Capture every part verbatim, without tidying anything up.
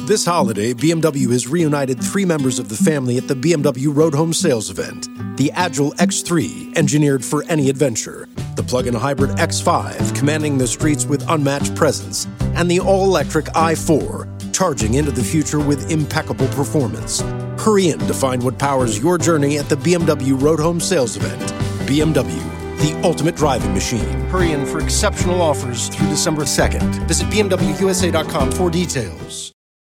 This holiday, B M W has reunited three members of the family at the B M W Road Home Sales event. The Agile X three, engineered for any adventure. The plug-in hybrid X five, commanding the streets with unmatched presence. And the all-electric i four, charging into the future with impeccable performance. Hurry in to find what powers your journey at the B M W Road Home Sales event. B M W, the ultimate driving machine. Hurry in for exceptional offers through December second. Visit B M W U S A dot com for details.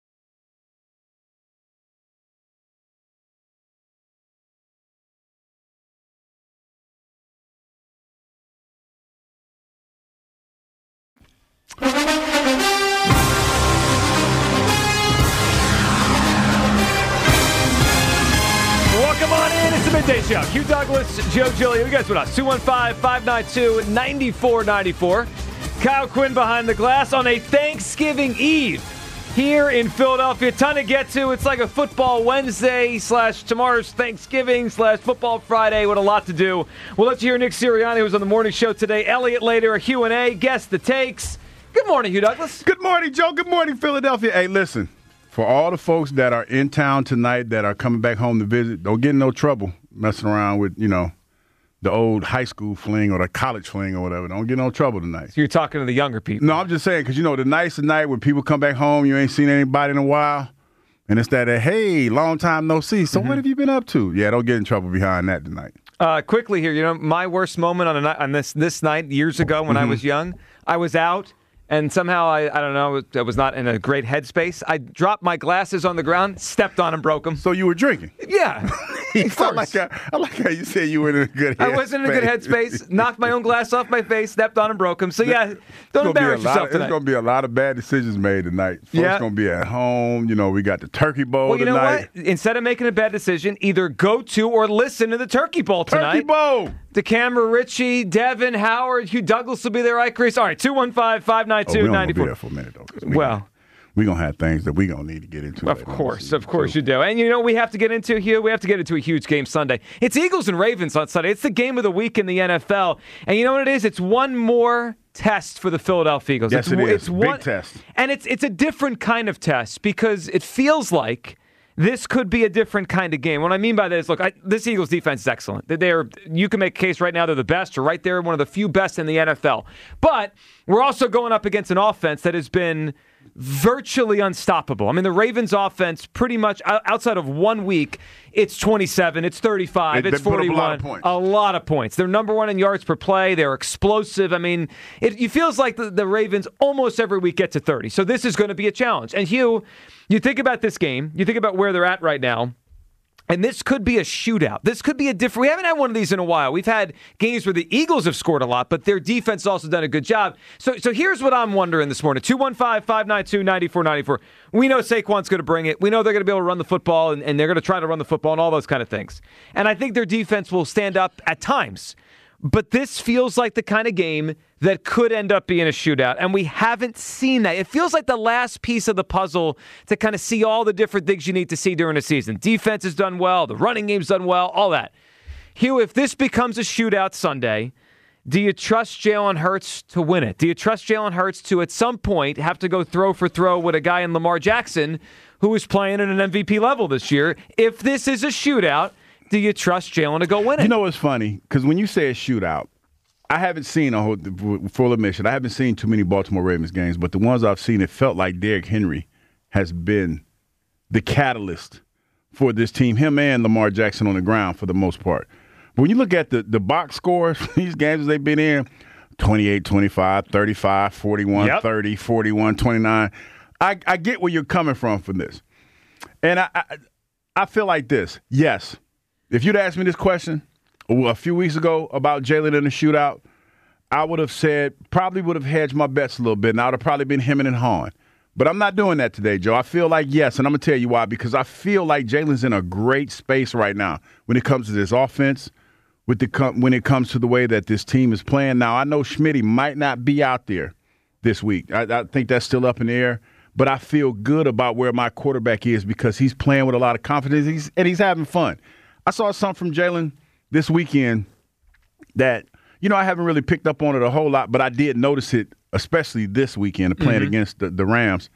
Welcome on in. It's the Midday Show. Hugh Douglas, Joe Giglio. You guys with us. two one five, five nine two, nine four nine four. Kyle Quinn behind the glass on a Thanksgiving Eve here in Philadelphia. A ton to get to. It's like a football Wednesday slash tomorrow's Thanksgiving slash football Friday. What a lot to do. We'll let you hear Nick Sirianni, who was on the morning show today. Elliot later, a Q and A. Guess the takes. Good morning, Hugh Douglas. Good morning, Joe. Good morning, Philadelphia. Hey, listen, for all the folks that are in town tonight that are coming back home to visit, don't get in no trouble messing around with, you know, the old high school fling or the college fling or whatever. Don't get in no trouble tonight. So you're talking to the younger people. No, I'm just saying, because, you know, the nights of night when people come back home, you ain't seen anybody in a while, and it's that, uh, hey, long time no see. So mm-hmm. What have you been up to? Yeah, don't get in trouble behind that tonight. Uh, quickly here, you know, my worst moment on a night, on this this night years ago when mm-hmm. I was young, I was out. And somehow, I, I don't know, I was not in a great headspace. I dropped my glasses on the ground, stepped on and broke them. So you were drinking? Yeah. I, like how, I like how you said you were in a good headspace. I wasn't in a good headspace. Knocked my own glass off my face, stepped on and broke them. So, yeah, don't embarrass yourself of, tonight. There's going to be a lot of bad decisions made tonight. Folks yeah. going to be at home. You know, we got the Turkey Bowl well, you tonight. know what? Instead of making a bad decision, either go to or listen to the Turkey Bowl tonight. Turkey Bowl! DeCamera, Richie, Devin, Howard, Hugh Douglas will be there, right, Chris? All right, two one five, five nine two, nine four. Oh, we for a minute, though. We well, we're going to have things that we're going to need to get into. Of course, of course you do. And you know we have to get into, Hugh, we have to get into a huge game Sunday. It's Eagles and Ravens on Sunday. It's the game of the week in the N F L. And you know what it is? It's one more test for the Philadelphia Eagles. Yes, it's, it is. It's one, big test. And it's it's a different kind of test because it feels like this could be a different kind of game. What I mean by that is, look, I, this Eagles defense is excellent. They're, you can make a case right now they're the best or right there, one of the few best in the N F L. But we're also going up against an offense that has been virtually unstoppable. I mean, the Ravens offense pretty much, outside of one week, it's twenty-seven, it's thirty-five, they, it's they forty-one. A lot of points. A lot of points. They're number one in yards per play. They're explosive. I mean, it, it feels like the, the Ravens almost every week get to thirty. So this is going to be a challenge. And Hugh, you think about this game, you think about where they're at right now, and this could be a shootout. This could be a different. We haven't had one of these in a while. We've had games where the Eagles have scored a lot, but their defense has also done a good job. So, so here's what I'm wondering this morning: two one five, five nine two, nine four nine four. We know Saquon's going to bring it. We know they're going to be able to run the football, and, and they're going to try to run the football and all those kind of things. And I think their defense will stand up at times. But this feels like the kind of game that could end up being a shootout, and we haven't seen that. It feels like the last piece of the puzzle to kind of see all the different things you need to see during a season. Defense has done well, the running game's done well, all that. Hugh, if this becomes a shootout Sunday, do you trust Jalen Hurts to win it? Do you trust Jalen Hurts to, at some point, have to go throw for throw with a guy in Lamar Jackson who is playing at an M V P level this year? If this is a shootout, do you trust Jalen to go win it? You know what's funny? Because when you say a shootout, I haven't seen, a whole, full admission, I haven't seen too many Baltimore Ravens games, but the ones I've seen, it felt like Derrick Henry has been the catalyst for this team, him and Lamar Jackson on the ground for the most part. But when you look at the, the box scores, these games they've been in, twenty-eight twenty-five, thirty-five, forty-one, yep. thirty, forty-one, twenty-nine, I, I get where you're coming from for this. And I, I, I feel like this, yes. If you'd asked me this question a few weeks ago about Jalen in the shootout, I would have said, probably would have hedged my bets a little bit, and I would have probably been hemming and hawing. But I'm not doing that today, Joe. I feel like yes, and I'm going to tell you why, because I feel like Jalen's in a great space right now when it comes to this offense, with the when it comes to the way that this team is playing. Now, I know Schmitty might not be out there this week. I, I think that's still up in the air. But I feel good about where my quarterback is because he's playing with a lot of confidence he's, and he's having fun. I saw something from Jalen this weekend that, you know, I haven't really picked up on it a whole lot, but I did notice it, especially this weekend, playing mm-hmm. against the, the Rams.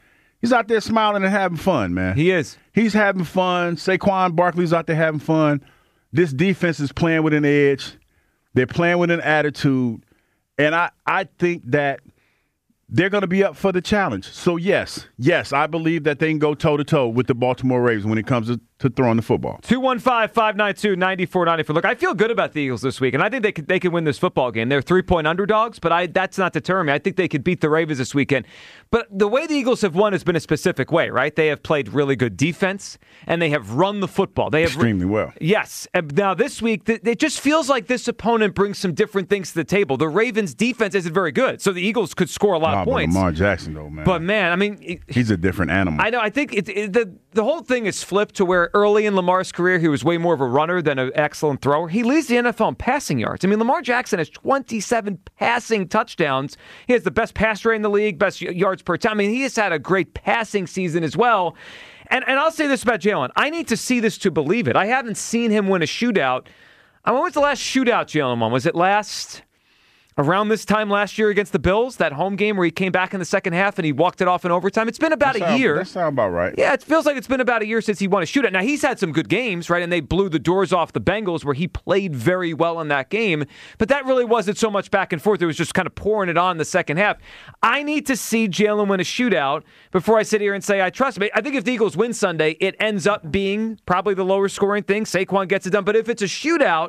He's out there smiling and having fun, man. He is. He's having fun. Saquon Barkley's out there having fun. This defense is playing with an edge. They're playing with an attitude. And I, I think that they're going to be up for the challenge. So, yes, yes, I believe that they can go toe-to-toe with the Baltimore Ravens when it comes to, to throwing the football. two one five, five nine two, nine four nine four. Look, I feel good about the Eagles this week, and I think they could, they could win this football game. They're three-point underdogs, but I that's not deterring me. I think they could beat the Ravens this weekend. But the way the Eagles have won has been a specific way, right? They have played really good defense, and they have run the football. They have Extremely well. Yes. Now, this week, it just feels like this opponent brings some different things to the table. The Ravens' defense isn't very good, so the Eagles could score a lot nah, of points. But Lamar Jackson, though, man. But, man, I mean... It, He's a different animal. I know. I think it, it, the, the whole thing is flipped to where early in Lamar's career, he was way more of a runner than an excellent thrower. He leads the N F L in passing yards. I mean, Lamar Jackson has twenty-seven passing touchdowns. He has the best pass rate in the league, best yards per time. I mean, he has had a great passing season as well. And and I'll say this about Jalen. I need to see this to believe it. I haven't seen him win a shootout. I mean, when was the last shootout Jalen won? Was it last... around this time last year against the Bills, that home game where he came back in the second half and he walked it off in overtime? It's been about that a sound, year. That sounds about right. Yeah, it feels like it's been about a year since he won a shootout. Now, he's had some good games, right? And they blew the doors off the Bengals where he played very well in that game. But that really wasn't so much back and forth. It was just kind of pouring it on in the second half. I need to see Jalen win a shootout before I sit here and say I trust him. I think if the Eagles win Sunday, it ends up being probably the lower scoring thing. Saquon gets it done. But if it's a shootout,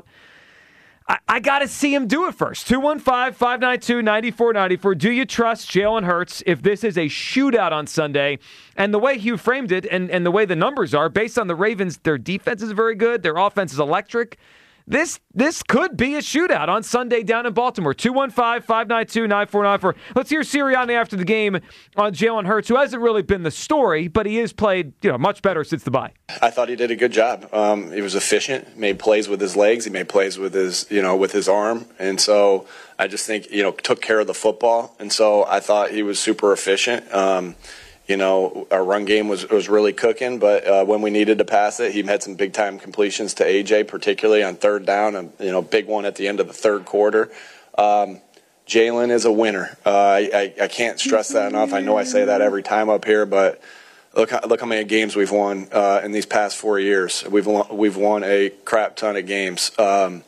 I, I got to see him do it first. two one five, five nine two, nine four nine four. Do you trust Jalen Hurts if this is a shootout on Sunday? And the way Hugh framed it and, and the way the numbers are, based on the Ravens, their defense is very good. Their offense is electric. This this could be a shootout on Sunday down in Baltimore. two one five, five nine two, nine four nine four. Let's hear Sirianni after the game on Jalen Hurts, who hasn't really been the story, but he has played you know much better since the bye. I thought he did a good job. Um, he was efficient, made plays with his legs, he made plays with his you know with his arm, and so I just think you know took care of the football, and so I thought he was super efficient. Um, You know, our run game was, was really cooking, but uh, when we needed to pass it, he had some big-time completions to A J, particularly on third down, and, you know, big one at the end of the third quarter. Um, Jalen is a winner. Uh, I, I, I can't stress that enough. I know I say that every time up here, but look how, look how many games we've won uh, in these past four years. We've won, we've won a crap ton of games. Um,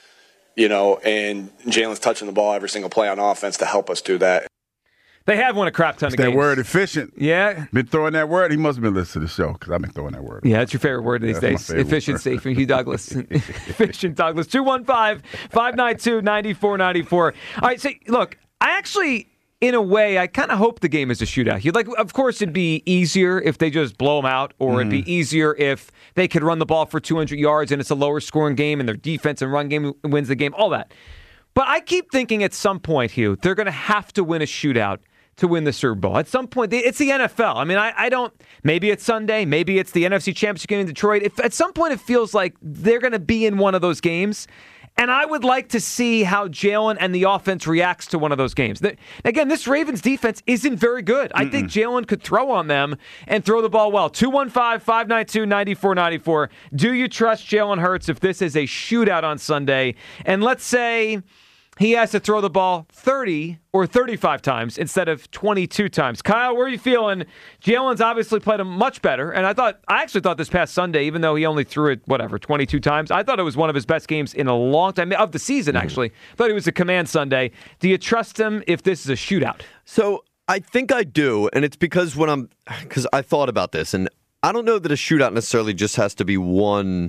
you know, and Jalen's touching the ball every single play on offense to help us do that. They have won a crap ton It's of that games. word efficient. Yeah. Been throwing that word. He must have been listening to the show because I've been throwing that word. Yeah, that's your favorite word these That's days. my favorite Efficiency word. from Hugh Douglas. Efficient Douglas. two one five, five nine two, nine four nine four. All right, so look, I actually, in a way, I kind of hope the game is a shootout. You'd like, of course, it'd be easier if they just blow them out, or mm-hmm. it'd be easier if they could run the ball for two hundred yards and it's a lower scoring game and their defense and run game wins the game, all that. But I keep thinking at some point, Hugh, they're going to have to win a shootout to win the Super Bowl. At some point, it's the N F L. I mean, I, I don't, maybe it's Sunday, maybe it's the N F C Championship game in Detroit. If at some point it feels like they're going to be in one of those games, and I would like to see how Jalen and the offense reacts to one of those games. Again, this Ravens defense isn't very good. I Mm-mm. think Jalen could throw on them and throw the ball well. two one five, five nine two, nine four nine four. Do you trust Jalen Hurts if this is a shootout on Sunday? And let's say he has to throw the ball thirty or thirty-five times instead of twenty-two times. Kyle, where are you feeling? Jalen's obviously played him much better, and I thought I actually thought this past Sunday, even though he only threw it, whatever, twenty-two times, I thought it was one of his best games in a long time, of the season, actually. I thought it was a command Sunday. Do you trust him if this is a shootout? So I think I do, and it's because when I'm, because I thought about this, and I don't know that a shootout necessarily just has to be one.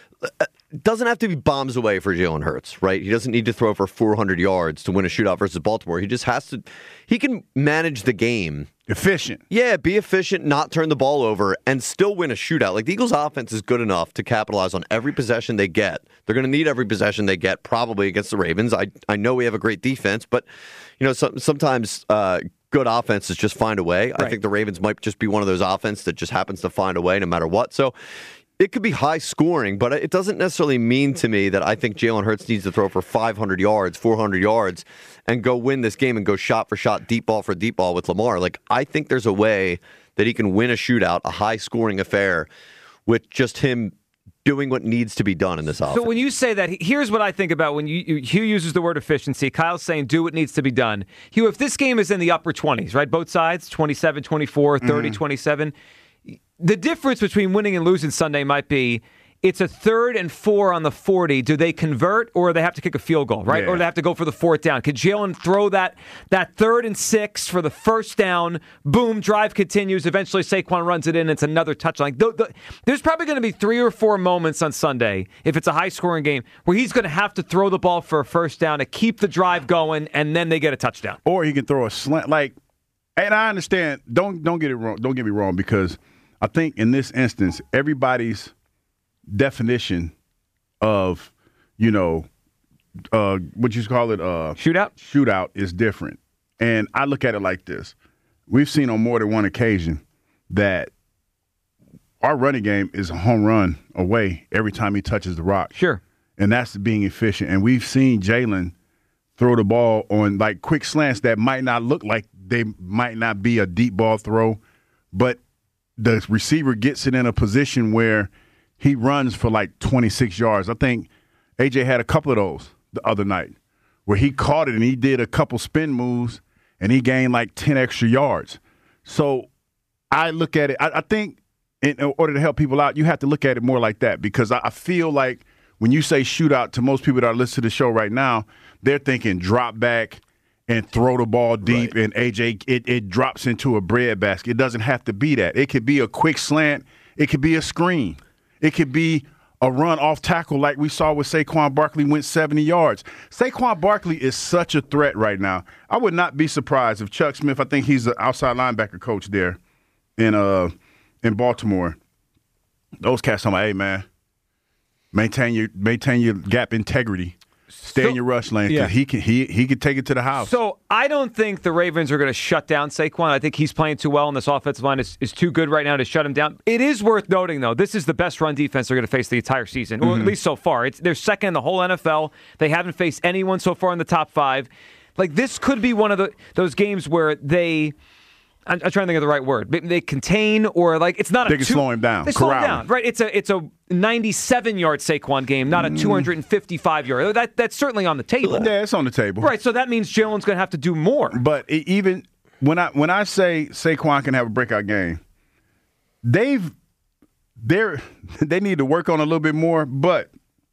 It doesn't have to be bombs away for Jalen Hurts, right? He doesn't need to throw for four hundred yards to win a shootout versus Baltimore. He just has to, he can manage the game. Efficient. Yeah, be efficient, not turn the ball over, and still win a shootout. Like, the Eagles' offense is good enough to capitalize on every possession they get. They're going to need every possession they get, probably against the Ravens. I I know we have a great defense, but, you know, some, sometimes uh, good offenses just find a way. Right. I think the Ravens might just be one of those offenses that just happens to find a way no matter what. So, it could be high scoring, but it doesn't necessarily mean to me that I think Jalen Hurts needs to throw for five hundred yards, four hundred yards, and go win this game and go shot for shot, deep ball for deep ball with Lamar. Like, I think there's a way that he can win a shootout, a high scoring affair, with just him doing what needs to be done in this offense. So when you say that, here's what I think about when you, you Hugh uses the word efficiency. Kyle's saying do what needs to be done. Hugh, if this game is in the upper twenties, right, both sides, twenty-seven twenty-four, thirty twenty-seven, mm-hmm. the difference between winning and losing Sunday might be it's a third and four on the forty. Do they convert, or they have to kick a field goal, right? Yeah. Or they have to go for the fourth down? Could Jalen throw that that third and six for the first down? Boom, drive continues. Eventually, Saquon runs it in. It's another touchdown. The, the, there's probably going to be three or four moments on Sunday, if it's a high-scoring game, where he's going to have to throw the ball for a first down to keep the drive going, and then they get a touchdown. Or he can throw a slant. Like, and I understand. Don't don't get it wrong. Don't get me wrong, because I think in this instance, everybody's definition of, you know, uh, what you call it, uh, shootout, shootout is different. And I look at it like this: we've seen on more than one occasion that our running game is a home run away every time he touches the rock. Sure, and that's being efficient. And we've seen Jalen throw the ball on like quick slants that might not look like they might not be a deep ball throw, but the receiver gets it in a position where he runs for like twenty-six yards. I think A J had a couple of those the other night where he caught it and he did a couple spin moves and he gained like ten extra yards. So I look at it, I, I think in order to help people out, you have to look at it more like that, because I, I feel like when you say shootout to most people that are listening to the show right now, they're thinking drop back and throw the ball deep, right, and A J, it, it drops into a breadbasket. It doesn't have to be that. It could be a quick slant. It could be a screen. It could be a run off tackle like we saw with Saquon Barkley, went seventy yards. Saquon Barkley is such a threat right now. I would not be surprised if Chuck Smith, I think he's the outside linebacker coach there in uh in Baltimore. Those cats talking about, hey, man, maintain your maintain your gap integrity. Stay so, in your rush lane, because yeah. he can he he could take it to the house. So I don't think the Ravens are going to shut down Saquon. I think he's playing too well, and this offensive line is, is too good right now to shut him down. It is worth noting, though, this is the best run defense they're going to face the entire season, mm-hmm. or at least so far. It's they're second in the whole N F L. They haven't faced anyone so far in the top five. Like, this could be one of the those games where they. I'm, I'm trying to think of the right word. They contain, or like it's not a. They can two, slow him down. They slow him down, right? It's a it's a ninety-seven yard Saquon game, not a two hundred fifty-five yard. That that's certainly on the table. Yeah, it's on the table, right? So that means Jalen's going to have to do more. But it, even when I when I say Saquon can have a breakout game, they've they're they need to work on a little bit more. But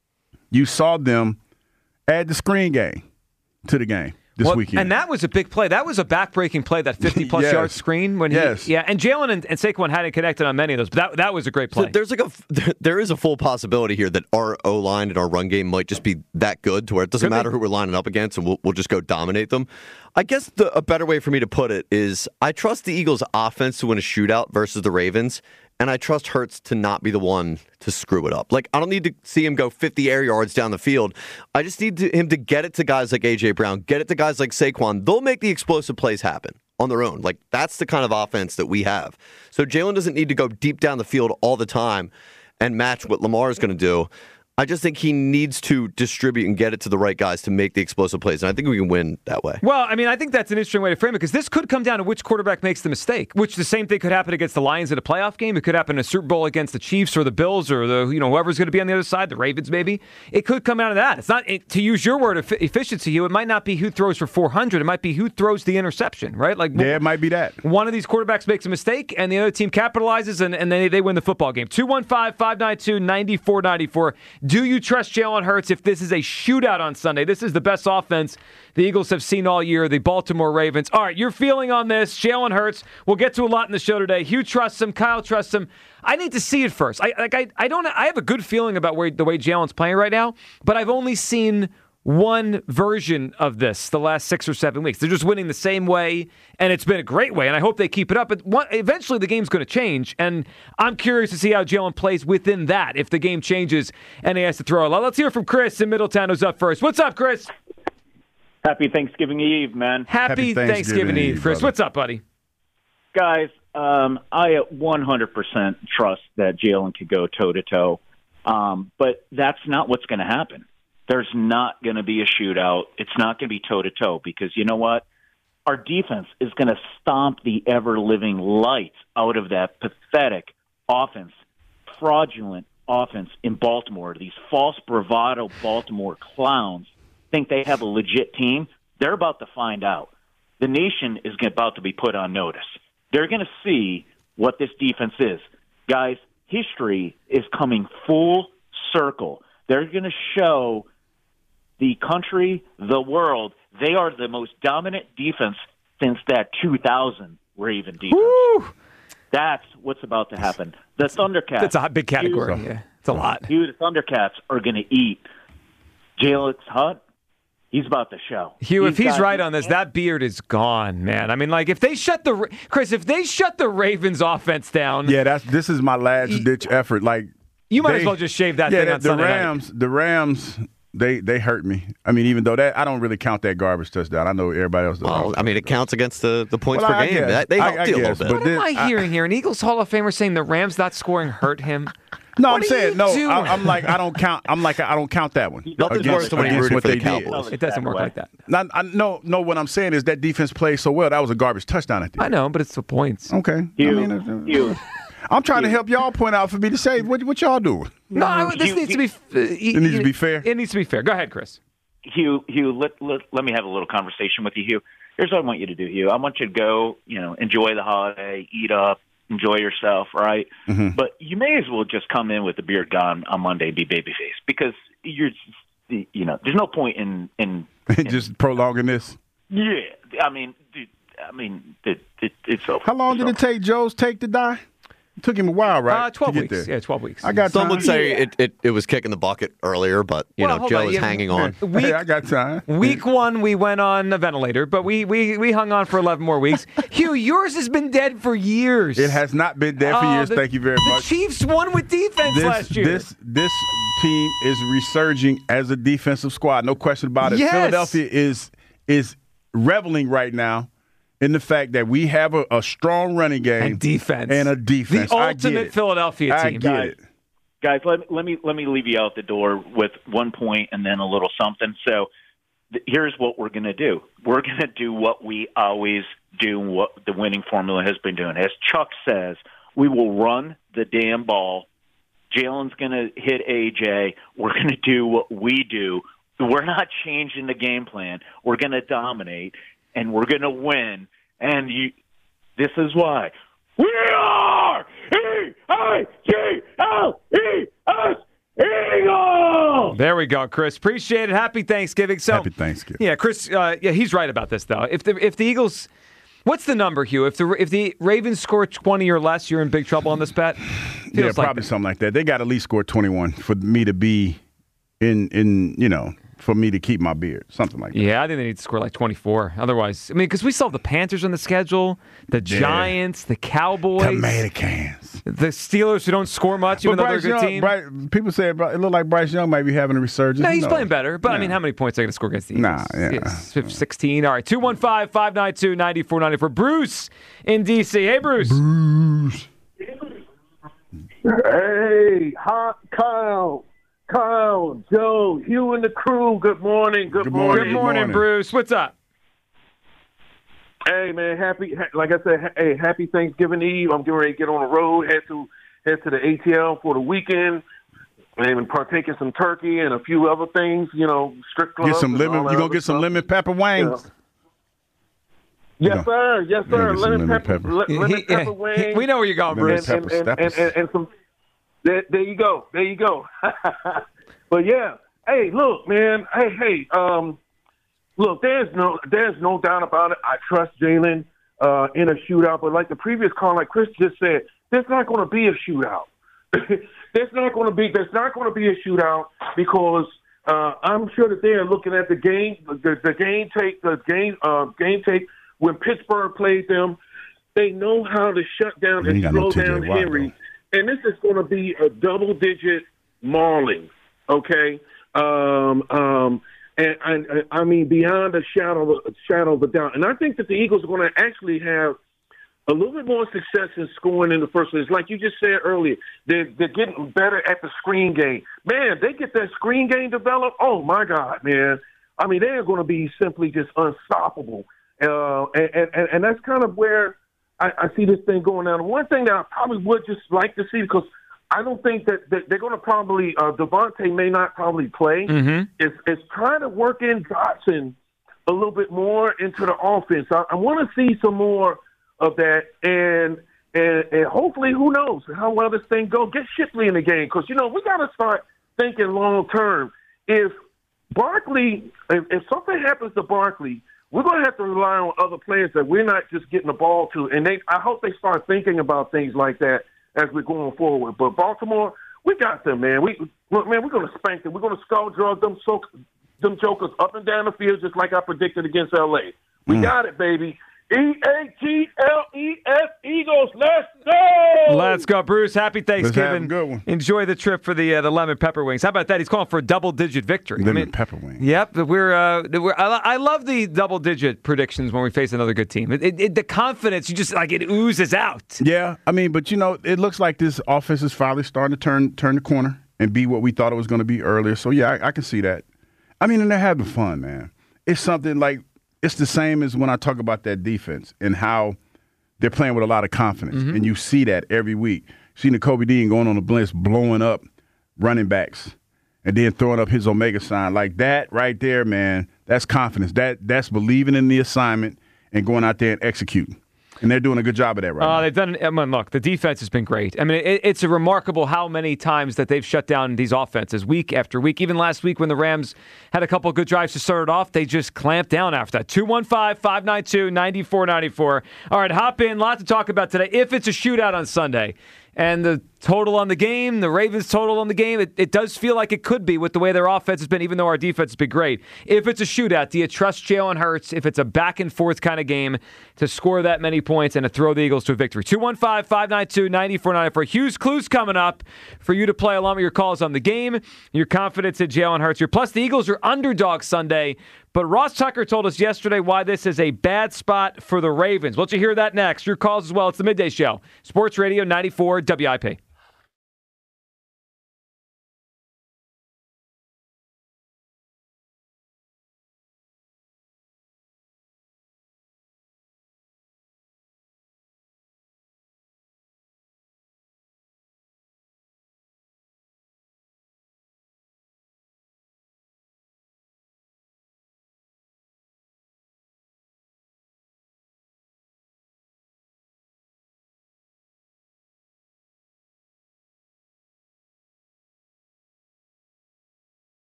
you saw them add the screen game to the game this well, weekend. And that was a big play. That was a back-breaking play, that fifty-plus yes. yard screen. When he, yes. Yeah, and Jalen and, and Saquon hadn't connected on many of those, but that, that was a great play. So there's like a, there is a full possibility here that our O-line and our run game might just be that good to where it doesn't Could matter be. who we're lining up against, and we'll, we'll just go dominate them. I guess the, a better way for me to put it is I trust the Eagles' offense to win a shootout versus the Ravens, and I trust Hurts to not be the one to screw it up. Like, I don't need to see him go fifty air yards down the field. I just need to, him to get it to guys like A J. Brown, get it to guys like Saquon. They'll make the explosive plays happen on their own. Like, that's the kind of offense that we have. So Jalen doesn't need to go deep down the field all the time and match what Lamar is going to do. I just think he needs to distribute and get it to the right guys to make the explosive plays, and I think we can win that way. Well, I mean, I think that's an interesting way to frame it, because this could come down to which quarterback makes the mistake, which the same thing could happen against the Lions in a playoff game. It could happen in a Super Bowl against the Chiefs or the Bills or the you know whoever's going to be on the other side, the Ravens maybe. It could come out of that. It's not, it, to use your word, efficiency, Hugh, it might not be who throws for four hundred. It might be who throws the interception, right? Like, yeah, it might be that. One of these quarterbacks makes a mistake, and the other team capitalizes, and, and then they win the football game. two one five, five nine two, nine four nine four. Do you trust Jalen Hurts if this is a shootout on Sunday? This is the best offense the Eagles have seen all year, the Baltimore Ravens. All right, your feeling on this, Jalen Hurts. We'll get to a lot in the show today. Hugh trusts him. Kyle trusts him. I need to see it first. I like. I, I don't. I have a good feeling about where the way Jalen's playing right now, but I've only seen one version of this the last six or seven weeks. They're just winning the same way, and it's been a great way, and I hope they keep it up. But one, eventually the game's going to change, and I'm curious to see how Jalen plays within that if the game changes and he has to throw a lot. Let's hear from Chris in Middletown, who's up first. What's up, Chris? Happy Thanksgiving Eve, man. Happy, Happy Thanksgiving, Thanksgiving Eve, Chris. Brother. What's up, buddy? Guys, um, I one hundred percent trust that Jalen could go toe-to-toe, um, but that's not what's going to happen. There's not going to be a shootout. It's not going to be toe-to-toe because you know what? Our defense is going to stomp the ever-living lights out of that pathetic offense, fraudulent, offense in Baltimore, these false bravado Baltimore clowns, think they have a legit team, they're about to find out. The nation is about to be put on notice. They're going to see what this defense is. Guys, history is coming full circle. They're going to show the country, the world, they are the most dominant defense since that two thousand Raven defense. Woo! That's what's about to happen. The Thundercats. That's a big category. Dude, yeah, it's a lot. Dude, the Thundercats are going to eat. Jalen Hunt, he's about to show. Hugh, he's if he's got, right on this, that beard is gone, man. I mean, like, if they shut the Chris, if they shut the Ravens offense down, Yeah, that's this is my last ditch effort. Like you might they- as well just shave that yeah, thing the, on the Sunday night. Rams, the Rams, they they hurt me. I mean, even though that I don't really count that garbage touchdown. I know everybody else does. Well, I mean, it counts against the, the points Well, per I game. guess. That- They I- helped I you a guess, little but bit. What then- am I hearing here? An Eagles Hall of Famer saying the Rams not scoring hurt him? No, What I'm are saying you no. doing? I, I'm like I don't count. I'm like I don't count that one. Nothing's Against- worse than when you against rooted what for the they did. Cowboys. It doesn't work like that. Not, I, no, no. What I'm saying is that defense played so well. That was a garbage touchdown at the I end. know, but it's the points. Okay. Hugh, I mean, uh, Hugh, I'm trying to help y'all point out for me to say what what y'all doing. No, I- this You- needs to be. Uh, It needs to be fair. It needs to be fair. Go ahead, Chris. Hugh, Hugh, let, let let me have a little conversation with you, Hugh. Here's what I want you to do, Hugh. I want you to go, you know, enjoy the holiday, eat up, enjoy yourself, right? Mm-hmm. But you may as well just come in with the beard gone on Monday and be babyface because you're, you know, there's no point in in, in Just prolonging this. yeah. I mean, dude, I mean, it, it, it's over. How long It's did it take Joe's take to die? It took him a while, right? Uh, twelve to get weeks. there. Yeah, twelve weeks. I got Some time. would say it, it, it was kicking the bucket earlier, but, you Well, know, hold Joe on, is yeah. hanging on. Week, Hey, I got time. week one, we went on a ventilator, but we, we, we hung on for eleven more weeks. Hugh, yours has been dead for years. It has not been there for Uh, years. the- Thank you very the much. Chiefs won with defense This, last year. this this team is resurging as a defensive squad. No question about it. Yes. Philadelphia is is reveling right now in the fact that we have a, a strong running game and defense. and a defense. The I get ultimate it. Philadelphia I team. get it. guys, let, let me let me leave you out the door with one point and then a little something. So th- here's what we're going to do. We're going to do what we always do, what the winning formula has been doing. As Chuck says, we will run the damn ball. Jalen's going to hit A J. We're going to do what we do. We're not changing the game plan. We're going to dominate, and we're going to win. And you, this is why. We are E I G L E S Eagles! There we go, Chris. Appreciate it. Happy Thanksgiving. So, Happy Thanksgiving. Yeah, Chris. Uh, yeah, he's right about this though. If the if the Eagles, what's the number, Hugh? If the if the Ravens score twenty or less, you're in big trouble on this bet. Feels Yeah, like probably that. something like that. They got to at least score twenty-one for me to be in in you know for me to keep my beard, something like that. Yeah, I think they need to score like twenty-four. Otherwise, I mean, because we still have the Panthers on the schedule, the Yeah. Giants, the Cowboys, Tomato cans. the Steelers who don't score much, even But though they're a Bryce good Young, team. Bryce, people say it looked like Bryce Young might be having a resurgence. No, Who he's knows? playing better. But I Yeah. mean, how many points are they going to score against the Nah, Eagles? yeah. It's sixteen. All right, two one five, five nine two, nine four nine four. Bruce in D C. Hey, Bruce. Bruce. Hey, hot Kyle, Kyle, Joe, Hugh, and the crew. Good morning. Good, Good morning. morning. Good morning, morning. Bruce. What's up? Hey, man, happy. ha- Like I said, ha- hey, happy Thanksgiving Eve. I'm getting ready to get on the road. Head to head to the A T L for the weekend, and partake in some turkey and a few other things. You know, strip clubs. Get some and lemon. all that You gonna other get some stuff. lemon pepper wings? Yeah. Yes, Yeah. sir. Yes, Yeah, sir. get some Lemon, lemon pepper. pepper. le- lemon He- pepper wings. we know where you're going, Lemon Bruce. pepper. and, and, and, steppers. and, and some. There, there you go. There you go. But yeah, hey, look, man. Hey, hey. Um, look, there's no, there's no doubt about it. I trust Jalen uh, in a shootout, but like the previous call, like Chris just said, there's not going to be a shootout. there's not going to be. There's not going to be a shootout because uh, I'm sure that they are looking at the game, the, the game take, the game, uh, game take when Pittsburgh played them. They know how to shut down You ain't and got no slow T J down Watt, Henry. though. And this is going to be a double-digit mauling, okay? Um, um, and, and I mean, beyond a shadow, a shadow of a doubt. And I think that the Eagles are going to actually have a little bit more success in scoring in the first place. Like you just said earlier, they're, they're getting better at the screen game. Man, they get that screen game developed. Oh, my God, man. I mean, they're going to be simply just unstoppable. Uh, and, and, and that's kind of where I, I see this thing going down. One thing that I probably would just like to see, because I don't think that, that they're going to probably uh, Devontae may not probably play. Mm-hmm. It's, it's trying to work in Dotson a little bit more into the offense. I, I want to see some more of that, and and and hopefully, who knows how well this thing goes. Get Shipley in the game because you know we got to start thinking long term. If Barkley, if, if something happens to Barkley, we're going to have to rely on other players that we're not just getting the ball to. And they, I hope they start thinking about things like that as we're going forward. But Baltimore, we got them, man. We, look, man, we're going to spank them. We're going to skull drug them, so, them jokers up and down the field just like I predicted against L A. We mm. got it, baby. E A G L E S Eagles, let's go! Let's go, Bruce. Happy Thanksgiving. Let's have a good one. Enjoy the trip for the uh, the lemon pepper wings. How about that? He's calling for a double-digit victory. Lemon I mean, pepper wings. Yep. We're, uh, we're I, I love the double-digit predictions when we face another good team. It, it, it, the confidence, you just, like, it oozes out. Yeah. I mean, but, you know, it looks like this offense is finally starting to turn turn the corner and be what we thought it was going to be earlier. So, yeah, I, I can see that. I mean, and they're having fun, man. It's something like – it's the same as when I talk about that defense and how they're playing with a lot of confidence. Mm-hmm. And you see that every week. You see Nakobe Dean going on the blitz, blowing up running backs, and then throwing up his Omega sign. Like that right there, man, that's confidence. That That's believing in the assignment and going out there and executing. And they're doing a good job of that right uh, now. They've done. I mean, look, the defense has been great. I mean, it, it's a remarkable how many times that they've shut down these offenses week after week. Even last week when the Rams had a couple of good drives to start it off, they just clamped down after that. two one five, five nine two, nine four nine four. All right, hop in. Lot to talk about today. If it's a shootout on Sunday, and the total on the game, the Ravens total on the game, it, it does feel like it could be with the way their offense has been, even though our defense has been great. If it's a shootout, do you trust Jalen Hurts, if it's a back-and-forth kind of game, to score that many points and to throw the Eagles to a victory? two one five, five nine two, nine four nine four. Hughes Clues coming up for you to play along with your calls on the game, your confidence in Jalen Hurts. Plus, the Eagles are underdogs Sunday, but Ross Tucker told us yesterday why this is a bad spot for the Ravens. We'll let you hear that next. Your calls as well. It's the Midday Show. Sports Radio ninety-four W I P.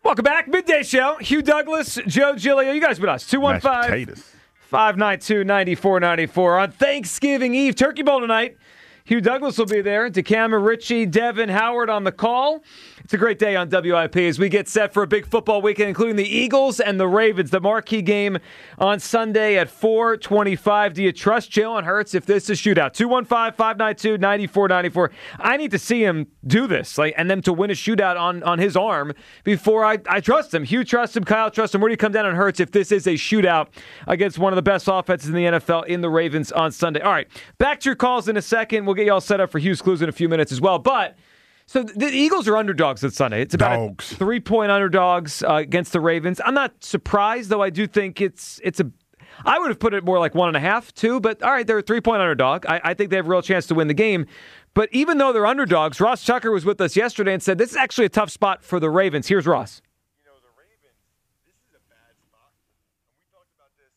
Welcome back. Midday Show. Hugh Douglas, Joe Giglio. You guys with us. two one five, five nine two, nine four nine four on Thanksgiving Eve. Turkey Bowl tonight. Hugh Douglas will be there. DeCama, Richie, Devin, Howard on the call. It's a great day on W I P as we get set for a big football weekend, including the Eagles and the Ravens. The marquee game on Sunday at four twenty-five. Do you trust Jalen Hurts if this is shootout? two one five, five nine two, nine four nine four. I need to see him do this, like, and them to win a shootout on, on his arm before I, I trust him. Hugh trusts him. Kyle trusts him. Where do you come down on Hurts if this is a shootout against one of the best offenses in the N F L in the Ravens on Sunday? All right, back to your calls in a second. We'll get you all set up for Hugh's Clues in a few minutes as well. But so the Eagles are underdogs on Sunday. It's about Dogs. three-point underdogs uh, against the Ravens. I'm not surprised, though. I do think it's it's a. I would have put it more like one and a half, two. But all right, they're a three-point underdog. I, I think they have a real chance to win the game. But even though they're underdogs, Ross Tucker was with us yesterday and said this is actually a tough spot for the Ravens. Here's Ross. You know, the Ravens, this is a bad spot. And we talked about this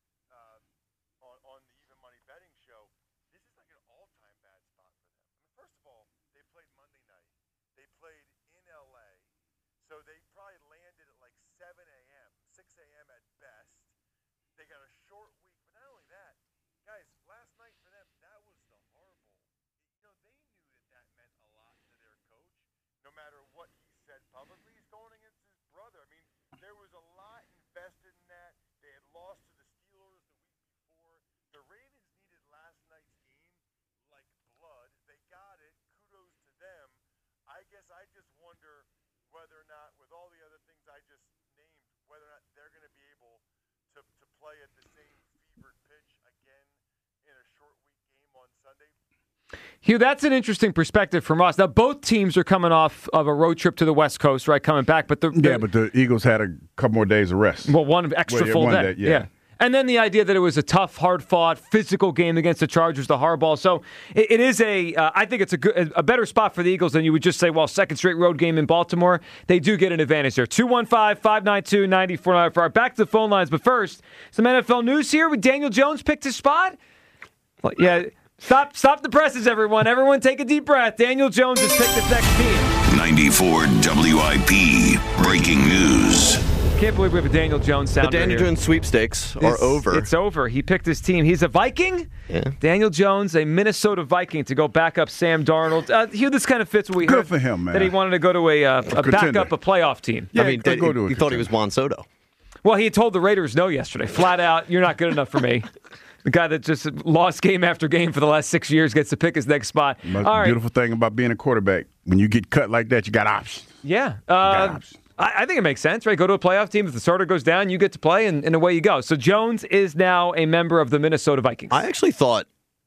uh, on, on the Even Money Betting Show. This is like an all-time bad spot for them. I mean, first of all, they played Monday night. They played in L A, so they probably landed at like seven a.m., six a.m. at best. They got a short week, but not only that, guys, last night for them, that was the horrible. You know, they knew that that meant a lot to their coach, no matter what he said publicly. He's going against his brother. I mean, there was a lot invested in that. They had lost to the Steelers the week before. The Ravens needed last night's game like blood. They got it. Kudos to them. I guess I just wonder whether or not, with all the other things I just named, whether or not they're going to be able to, to play at the same fevered pitch again in a short week game on Sunday. Hugh, that's an interesting perspective from us. Now, both teams are coming off of a road trip to the West Coast, right, coming back. But the, Yeah, but the Eagles had a couple more days of rest. Well, one extra Well, yeah, full one day. day, yeah. And then the idea that it was a tough, hard-fought, physical game against the Chargers, the Harbaugh. So it, it is a, uh, I think it's a, good, a better spot for the Eagles than you would just say, well, second straight road game in Baltimore. They do get an advantage there. two one five, five nine two, nine four nine four. Back to the phone lines. But first, some N F L news here. Daniel Jones picked his spot. Well, yeah, stop stop the presses, everyone. Everyone take a deep breath. Daniel Jones has picked his next team. ninety-four W I P. Breaking news. Can't believe we have a Daniel Jones sounder The Daniel here. Jones sweepstakes are It's- over. It's over. He picked his team. He's a Viking. Yeah. Daniel Jones, a Minnesota Viking, to go back up Sam Darnold. Uh, Hugh, this kind of fits what we Good heard. for him, man. That he wanted to go to a, uh, a contender. backup, a playoff team. Yeah, I mean, go- did, go to a he thought he contender. was Juan Soto. Well, he had told the Raiders no yesterday. Flat out, you're not good enough for me. The guy that just lost game after game for the last six years gets to pick his next spot. Most All right. beautiful thing about being a quarterback, when you get cut like that, you got options. Yeah. got Uh, options. I, I think it makes sense, right? Go to a playoff team. If the starter goes down, you get to play, and, and away you go. So Jones is now a member of the Minnesota Vikings. I actually thought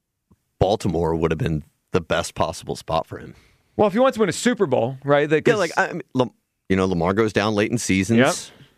Baltimore would have been the best possible spot for him. well, if he wants to win a Super Bowl, right? They, Yeah, like I mean, Lam- you know, Lamar goes down late in seasons. Yep.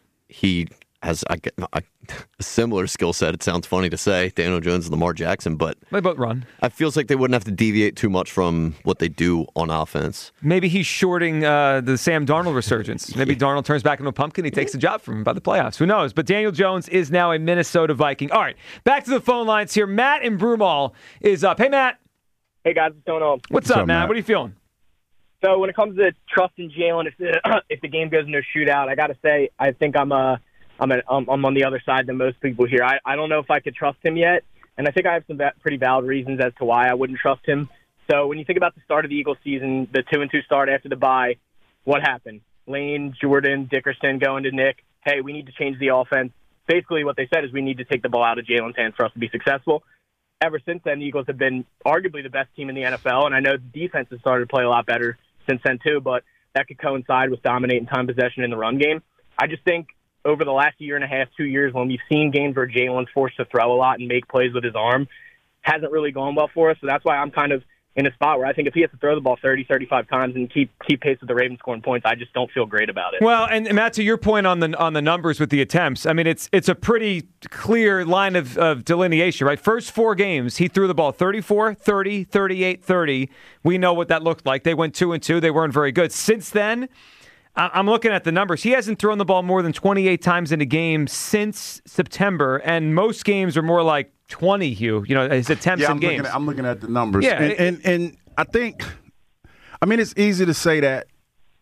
He has I get a, a similar skill set. It sounds funny to say, Daniel Jones and Lamar Jackson, but they both run. it feels like they wouldn't have to deviate too much from what they do on offense. Maybe he's shorting uh, the Sam Darnold resurgence. Maybe Darnold turns back into a pumpkin. He takes the job from him by the playoffs. Who knows? But Daniel Jones is now a Minnesota Viking. All right, back to the phone lines here. Matt in Broomall is up. Hey, Matt. Hey, guys, what's going on? What's, up, up, Matt? Matt? What are you feeling? So when it comes to trusting Jalen, if the if the game goes into a shootout, I got to say I think I'm uh I'm a, I'm I'm on the other side than most people here. I, I don't know if I could trust him yet, and I think I have some va- pretty valid reasons as to why I wouldn't trust him. So when you think about the start of the Eagles season, the two and two start after the bye, what happened? Lane, Jordan, Dickerson going to Nick. Hey, we need to change the offense. Basically, what they said is we need to take the ball out of Jalen's hands for us to be successful. Ever since then, the Eagles have been arguably the best team in the N F L, and I know the defense has started to play a lot better since then too, but that could coincide with dominating time possession in the run game. I just think over the last year and a half, two years, when we've seen games where Jalen's forced to throw a lot and make plays with his arm, hasn't really gone well for us. So that's why I'm kind of in a spot where I think if he has to throw the ball thirty, thirty-five times and keep keep pace with the Ravens scoring points, I just don't feel great about it. Well, and Matt, to your point on the on the numbers with the attempts, I mean, it's it's a pretty clear line of, of delineation, right? First four games, he threw the ball thirty-four, thirty, thirty-eight, thirty. We know what that looked like. They went two and two. They weren't very good. Since then, I'm looking at the numbers. He hasn't thrown the ball more than twenty-eight times in a game since September, and most games are more like twenty, Hugh, you know, his attempts Yeah, in I'm games. looking, at, I'm looking at the numbers. Yeah, and, it- and and I think, I mean, it's easy to say that,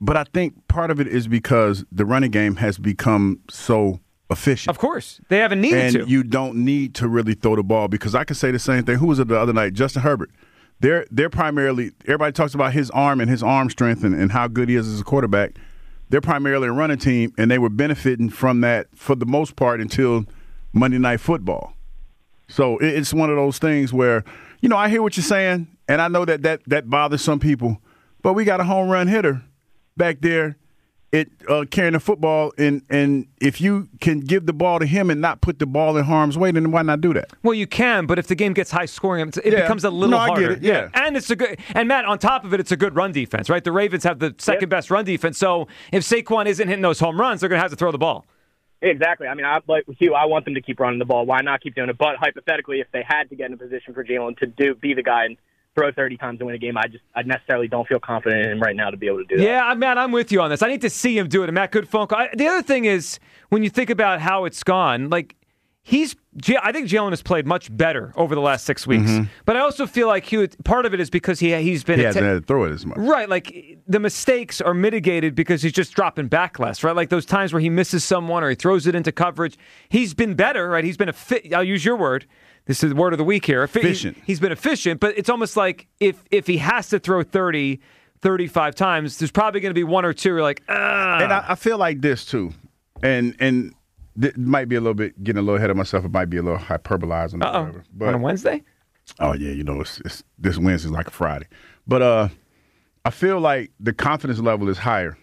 but I think part of it is because the running game has become so efficient. Of course. They haven't needed and to. And you don't need to really throw the ball because I could say the same thing. Who was it the other night? Justin Herbert. They're they're primarily – everybody talks about his arm and his arm strength and, and how good he is as a quarterback. They're primarily a running team, and they were benefiting from that for the most part until Monday Night Football. So it, it's one of those things where, you know, I hear what you're saying, and I know that that, that bothers some people, but we got a home run hitter back there it uh, carrying the football, and, and if you can give the ball to him and not put the ball in harm's way, then why not do that? Well, you can, but if the game gets high scoring, it yeah. becomes a little no, harder. I get it. Yeah. And it's a good and Matt, on top of it, it's a good run defense, right? The Ravens have the second yep. best run defense, so if Saquon isn't hitting those home runs, they're going to have to throw the ball. Exactly. I mean, I like Hugh. I want them to keep running the ball. Why not keep doing it? But hypothetically, if they had to get in a position for Jalen to do be the guy and throw thirty times and win a game, I just I necessarily don't feel confident in him right now to be able to do that. Yeah, Matt, I'm with you on this. I need to see him do it. And Matt, good phone call. I, the other thing is, when you think about how it's gone, like he's, I think Jalen has played much better over the last six weeks. Mm-hmm. But I also feel like he, part of it is because he he's been he hasn't had to throw it as much. Right, like the mistakes are mitigated because he's just dropping back less. Right, like those times where he misses someone or he throws it into coverage. He's been better. Right, he's been a fit. I'll use your word. This is the word of the week here. Efficient. He's been efficient, but it's almost like if if he has to throw thirty, thirty-five times, there's probably going to be one or two who are like, ah. And I, I feel like this, too. And and it might be a little bit, getting a little ahead of myself. It might be a little hyperbolizing or Uh-oh. whatever. But, on a Wednesday? Oh, yeah, you know, it's, it's this Wednesday's like a Friday. But uh, I feel like the confidence level is higher.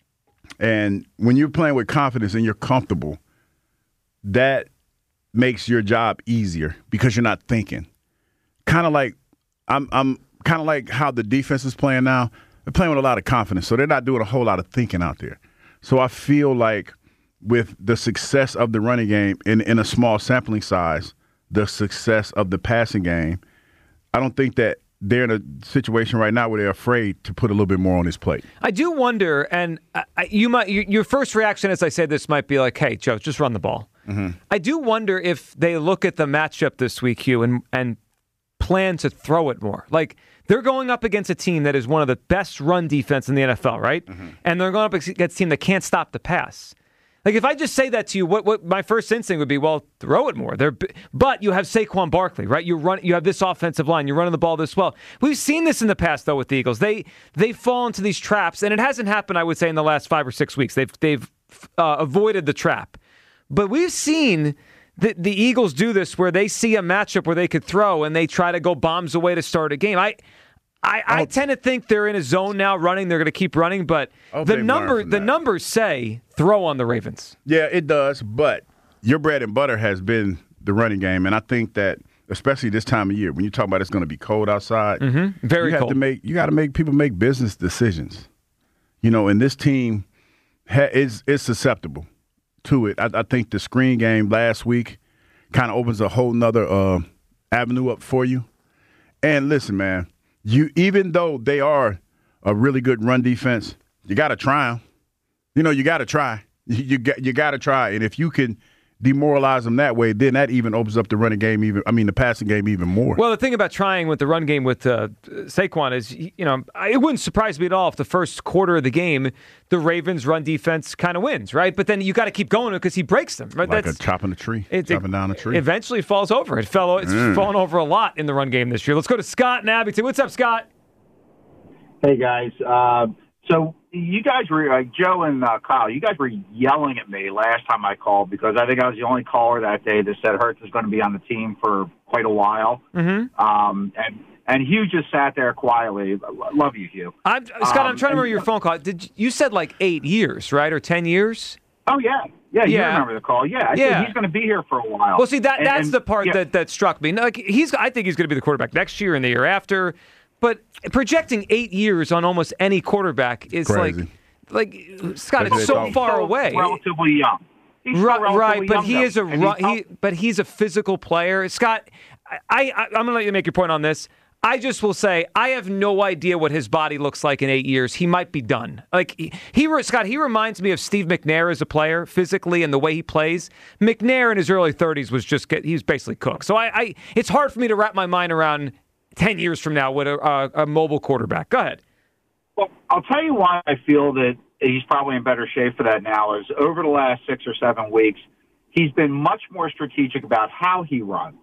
And when you're playing with confidence and you're comfortable, that makes your job easier because you're not thinking. Kind of like I'm I'm kind of like how the defense is playing now. They're playing with a lot of confidence, so they're not doing a whole lot of thinking out there. So I feel like with the success of the running game in, in a small sampling size, the success of the passing game, I don't think that they're in a situation right now where they're afraid to put a little bit more on his plate. I do wonder, and I, you might you, your first reaction as I say this might be like, hey, Joe, just run the ball. Mm-hmm. I do wonder if they look at the matchup this week, Hugh, and, and plan to throw it more. Like, they're going up against a team that is one of the best run defense in the N F L, right? Mm-hmm. And they're going up against a team that can't stop the pass. Like, if I just say that to you, what, what my first instinct would be, well, throw it more. They're, but you have Saquon Barkley, right? You run, you have this offensive line. You're running the ball this well. We've seen this in the past, though, with the Eagles. They they fall into these traps, and it hasn't happened, I would say, in the last five or six weeks. They've they've uh, avoided the trap. But we've seen the, the Eagles do this where they see a matchup where they could throw, and they try to go bombs away to start a game. I I, I tend to think they're in a zone now running. They're going to keep running, but the number the numbers say throw on the Ravens. Yeah, it does, but your bread and butter has been the running game, and I think that especially this time of year when you talk about it's going to be cold outside, mm-hmm. very you have cold. To make, you got to make people make business decisions. You know, and this team ha- is is susceptible to it. I, I think the screen game last week kind of opens a whole nother uh, avenue up for you. And listen, man. You even though they are a really good run defense, you got to try them. You know, you got to try. You, you got you got to try. And if you can demoralize them that way, then that even opens up the running game even. I mean, the passing game even more. Well, the thing about trying with the run game with uh, Saquon is, you know, it wouldn't surprise me at all if the first quarter of the game the Ravens' run defense kind of wins, right? But then you got to keep going because he breaks them, right? Like That's a chopping a tree, it, chopping it, down a tree. Eventually falls over. It fell. It's mm. fallen over a lot in the run game this year. Let's go to Scott in Abington. What's up, Scott? Hey guys. Uh, so you guys were uh, Joe and uh, Kyle. You guys were yelling at me last time I called because I think I was the only caller that day that said Hurts was going to be on the team for quite a while. Mm-hmm. Um, and and Hugh just sat there quietly. I love you, Hugh. I'm, Scott, um, I'm trying to remember your phone call. Did you, you said like eight years, right, or ten years? Oh yeah, yeah. You yeah. remember the call? Yeah, I yeah. said he's going to be here for a while. Well, see that and, that's and, the part yeah. that, that struck me. Like he's, I think he's going to be the quarterback next year and the year after. But projecting eight years on almost any quarterback is Crazy. like, like Scott, it's so far away. Relatively young. He's right, relatively right, but young, he though. is a And ru- he's he, but he's a physical player. Scott, I, I I'm going to let you make your point on this. I just will say I have no idea what his body looks like in eight years. He might be done. Like he, he Scott, he reminds me of Steve McNair as a player, physically and the way he plays. McNair in his early thirties was just get, he was basically cooked. So I, I it's hard for me to wrap my mind around ten years from now with a, a, a mobile quarterback. Go ahead. Well, I'll tell you why I feel that he's probably in better shape for that now is over the last six or seven weeks, he's been much more strategic about how he runs.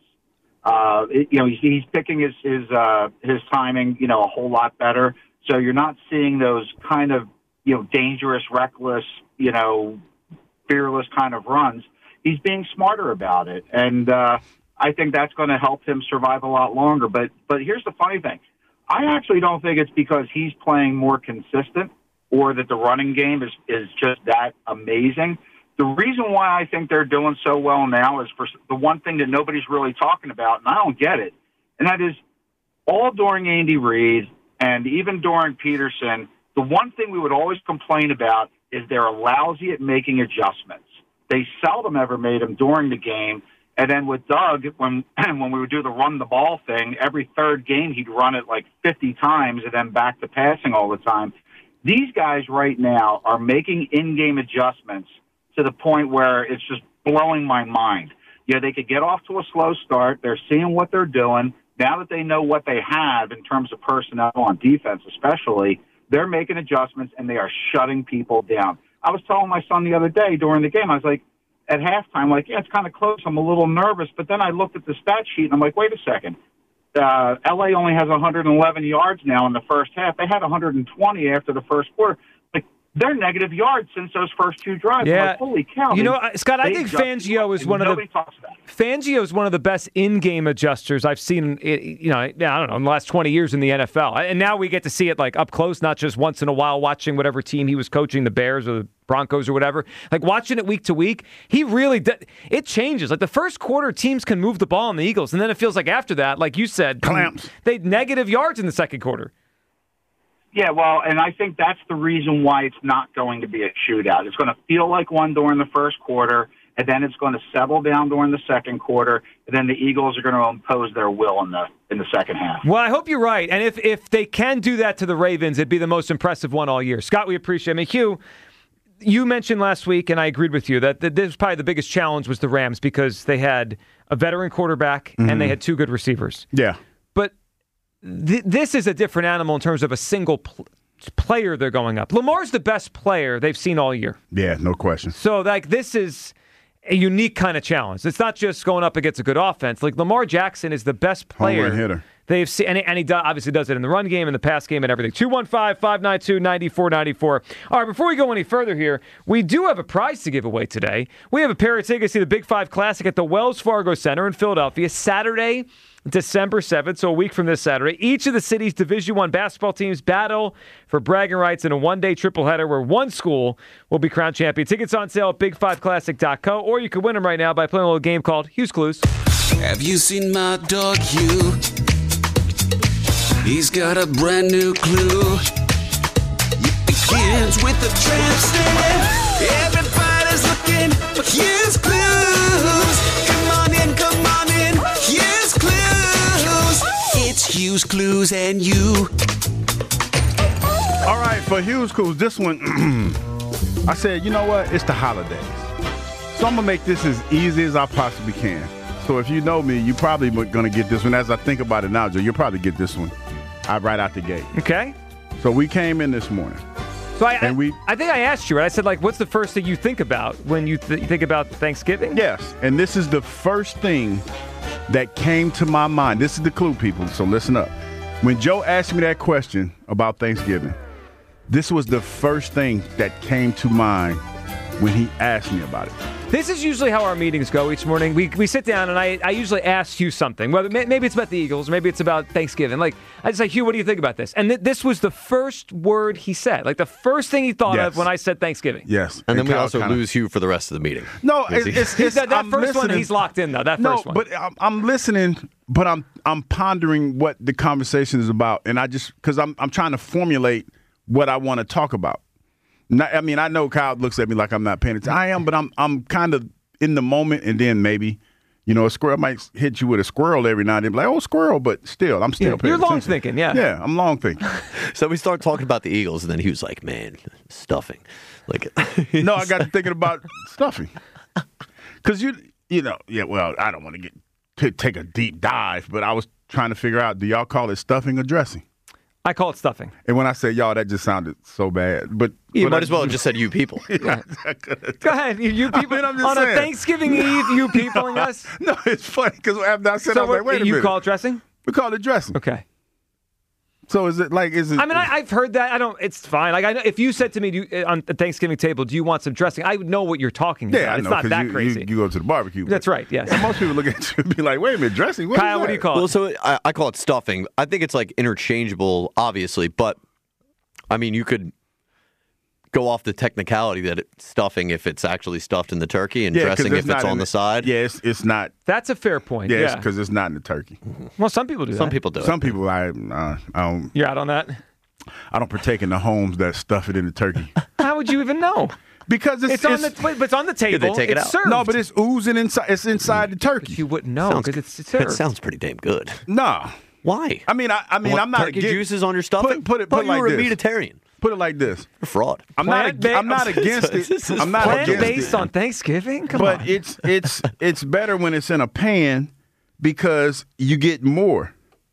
Uh, it, you know, he's, he's picking his his uh, his timing, you know, a whole lot better. So you're not seeing those kind of, you know, dangerous, reckless, you know, fearless kind of runs. He's being smarter about it, and uh, I think that's going to help him survive a lot longer. But but here's the funny thing: I actually don't think it's because he's playing more consistent or that the running game is is just that amazing. The reason why I think they're doing so well now is for the one thing that nobody's really talking about, and I don't get it, and that is all during Andy Reid and even during Peterson, the one thing we would always complain about is they're lousy at making adjustments. They seldom ever made them during the game. And then with Doug, when when we would do the run the ball thing, every third game he'd run it like fifty times and then back to passing all the time. These guys right now are making in-game adjustments to the point where it's just blowing my mind. Yeah, they could get off to a slow start. They're seeing what they're doing. Now that they know what they have in terms of personnel on defense especially, they're making adjustments, and they are shutting people down. I was telling my son the other day during the game, I was like, at halftime, like, yeah, it's kind of close. I'm a little nervous. But then I looked at the stat sheet, and I'm like, wait a second. Uh, L A only has one hundred eleven yards now in the first half. They had one hundred twenty after the first quarter. Like, they're negative yards since those first two drives. Yeah. I'm like, holy cow. You they, know, Scott, I think Fangio is one of the Fangio is one of the best in-game adjusters I've seen. You know, I don't know, in the last twenty years in the N F L, and now we get to see it like up close, not just once in a while watching whatever team he was coaching, the Bears or the Broncos or whatever. Like watching it week to week, he really does, it changes. Like the first quarter, teams can move the ball on the Eagles, and then it feels like after that, like you said, clamps. They negative yards in the second quarter. Yeah, well, and I think that's the reason why it's not going to be a shootout. It's going to feel like one during the first quarter, and then it's going to settle down during the second quarter, and then the Eagles are going to impose their will in the in the second half. Well, I hope you're right. And if, if they can do that to the Ravens, it'd be the most impressive one all year. Scott, we appreciate it. I mean, Hugh, you mentioned last week, and I agreed with you, that this was probably the biggest challenge was the Rams because they had a veteran quarterback mm-hmm. and they had two good receivers. Yeah. But th- this is a different animal in terms of a single pl- player they're going up. Lamar's the best player they've seen all year. Yeah, no question. So, like, this is a unique kind of challenge. It's not just going up against a good offense. Like, Lamar Jackson is the best player home run hitter they've seen, and he, and he do, obviously does it in the run game, in the pass game, and everything. two one five, five nine two, nine four nine four. All right, before we go any further here, we do have a prize to give away today. We have a pair of tickets to the Big Five Classic at the Wells Fargo Center in Philadelphia, Saturday, December seventh, so a week from this Saturday. Each of the city's Division I basketball teams battle for bragging rights in a one-day tripleheader where one school will be crowned champion. Tickets on sale at big five classic dot co, or you can win them right now by playing a little game called Hugh's Clues. Have you seen my dog Hugh? He's got a brand new clue. It begins with a tramp stamp. Everybody's looking for Hugh's Clues. Come on in, come on in. Hugh's Clues. It's Hugh's Clues and you. All right, for Hugh's Clues, this one, I said, you know what? It's the holidays. So I'm going to make this as easy as I possibly can. So if you know me, you're probably going to get this one. As I think about it now, Joe, you'll probably get this one uh, right out the gate. Okay. So we came in this morning. So I, and I, we, I think I asked you, right? I said, like, what's the first thing you think about when you, th- you think about Thanksgiving? Yes, and this is the first thing that came to my mind. This is the clue, people, so listen up. When Joe asked me that question about Thanksgiving, this was the first thing that came to mind when he asked me about it. This is usually how our meetings go each morning. We we sit down and I, I usually ask Hugh something. Whether maybe it's about the Eagles, maybe it's about Thanksgiving. Like I just say, Hugh, what do you think about this? And th- this was the first word he said. Like the first thing he thought yes. of when I said Thanksgiving. Yes. And, and then we Kyle also kinda... lose Hugh for the rest of the meeting. No, it's, it's, it's that, that I'm first listening. one he's locked in though. That no, first one. but I'm, I'm listening, but I'm I'm pondering what the conversation is about, and I just because I'm I'm trying to formulate what I want to talk about. Not, I mean, I know Kyle looks at me like I'm not paying attention. I am, but I'm I'm kind of in the moment, and then maybe, you know, a squirrel might hit you with a squirrel every now and then, be like, oh, squirrel, but still, I'm still yeah, paying You're long attention. thinking, yeah. Yeah, I'm long thinking. So we start talking about the Eagles, and then he was like, man, stuffing. Like, no, I got to thinking about stuffing. Because, you you know, yeah, well, I don't want to get to take a deep dive, but I was trying to figure out, do y'all call it stuffing or dressing? I call it stuffing. And when I say y'all, that just sounded so bad. But You but might I- as well have just said you people. Go ahead. You, you people I mean, I'm just on saying. a Thanksgiving Eve, you peopling us. No, it's funny because after I said, So I was like, what- wait a you minute. call it dressing? We call it dressing. Okay. So is it like is it? I mean, I, I've heard that. I don't. It's fine. Like, I know, if you said to me do you, on the Thanksgiving table, "Do you want some dressing?" I would know what you're talking yeah, about. I It's know, not 'cause that you, crazy. You, you go to the barbecue. That's right. Yes. And most people look at you and be like, "Wait a minute, dressing." What Kyle, is what that? do you call Well, it? so I, I call it stuffing. I think it's like interchangeable, obviously, but I mean, you could go off the technicality that it's stuffing if it's actually stuffed in the turkey and Yeah, 'cause dressing it's if not it's in on the side. Yeah, it's it's not. That's a fair point. Yeah, Yeah. because it's not in the turkey. Well, some people do that. Some people do Some it. people, I, uh, I don't, You're out on that. I don't partake in the homes that stuff it in the turkey How would you even know? because it's, It's on the but it's on the table. they take it it's out? served. no, but it's oozing inside. It's inside the turkey. you wouldn't know Sounds- because it's, it's served. It sounds pretty damn good. No, Why? I mean, I, I mean, Want I'm not turkey against- juices on your stuffing. Put, put it, Thought put it you like were a this. vegetarian. Put it like this. You're a fraud. I'm not. Plant ag- ba- I'm not against This it. is I'm not Plant against based it. on Thanksgiving. Come but on. it's it's it's better when it's in a pan because you get more.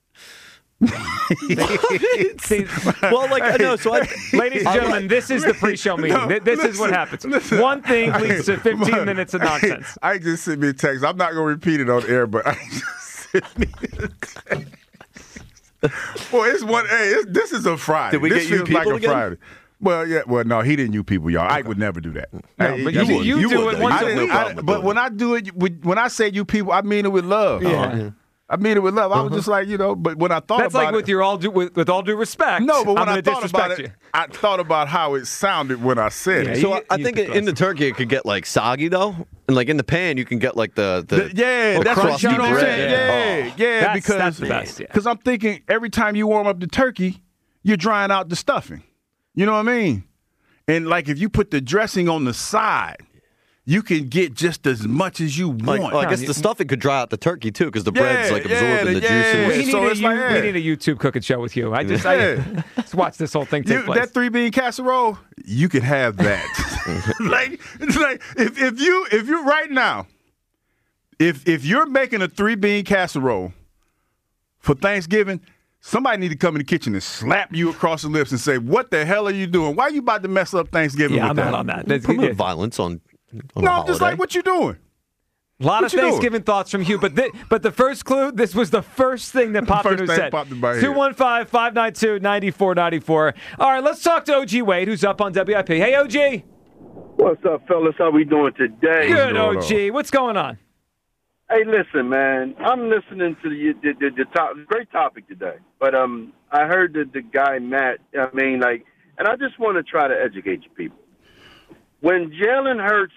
See, Well, like I know. So, I, ladies and gentlemen, this is the pre-show meeting. No, Th- this is what listen, happens. listen. One thing leads to fifteen I- minutes of nonsense. I, I just sent me a text. I'm not gonna repeat it on air, but I just sent me a text. Well, it's one. Hey, it's, this is a Friday. Did we this get you feels like people a again? Friday. Well, yeah. Well, no, he didn't. You people, y'all. I would never do that. No, Hey, but I you- mean, you do would, it though. once I a didn't- week. I- but when I do it, with- when I say you people, I mean it with love. Yeah. I mean it with love. I was just like, you know, but when I thought That's about like it, with your all due with, with all due respect. no, but when I'm I gonna thought about disrespect it, you. I thought about how it sounded when I said Yeah, it. you- so I, I you think could in the turkey it could get like soggy though, and like in the pan you can get like the the, The- yeah, the that's what crusty you know what I'm bread. saying. Yeah, Oh. yeah, That's- because that's the best, yeah. Because I'm thinking every time you warm up the turkey, you're drying out the stuffing. You know what I mean? And like if you put the dressing on the side, you can get just as much as you want. Like, well, I guess the stuffing could dry out the turkey too, because the bread's Yeah, like absorbing yeah, the yeah. We juices. need, So a, it's you- like, we yeah. need a YouTube cooking show with you. I just Yeah. I, just watch this whole thing take You- place. that three bean casserole, you can have that. like, it's like if, if you if you right now, if if you're making a three bean casserole for Thanksgiving, somebody need to come in the kitchen and slap you across the lips and say, "What the hell are you doing? Why are you about to mess up Thanksgiving yeah, with I'm that?" out on that. That's, Promote yeah. violence on, on No, a I'm just holiday. like, what you doing? A lot What of you doing? Thanksgiving thoughts from Hugh, but thi- but the first clue, this was the first thing that popped First into his thing head. popped in my head. two one five, five nine two, nine four nine four. All right, let's talk to O G Wade, who's up on W I P. Hey, O G. What's up, fellas? How we doing today? Good, going O G. What's going on? Hey, listen, man. I'm listening to the the, the, the top, great topic today. But um, I heard that the guy Matt. I mean, like, and I just want to try to educate you people. When Jalen Hurts,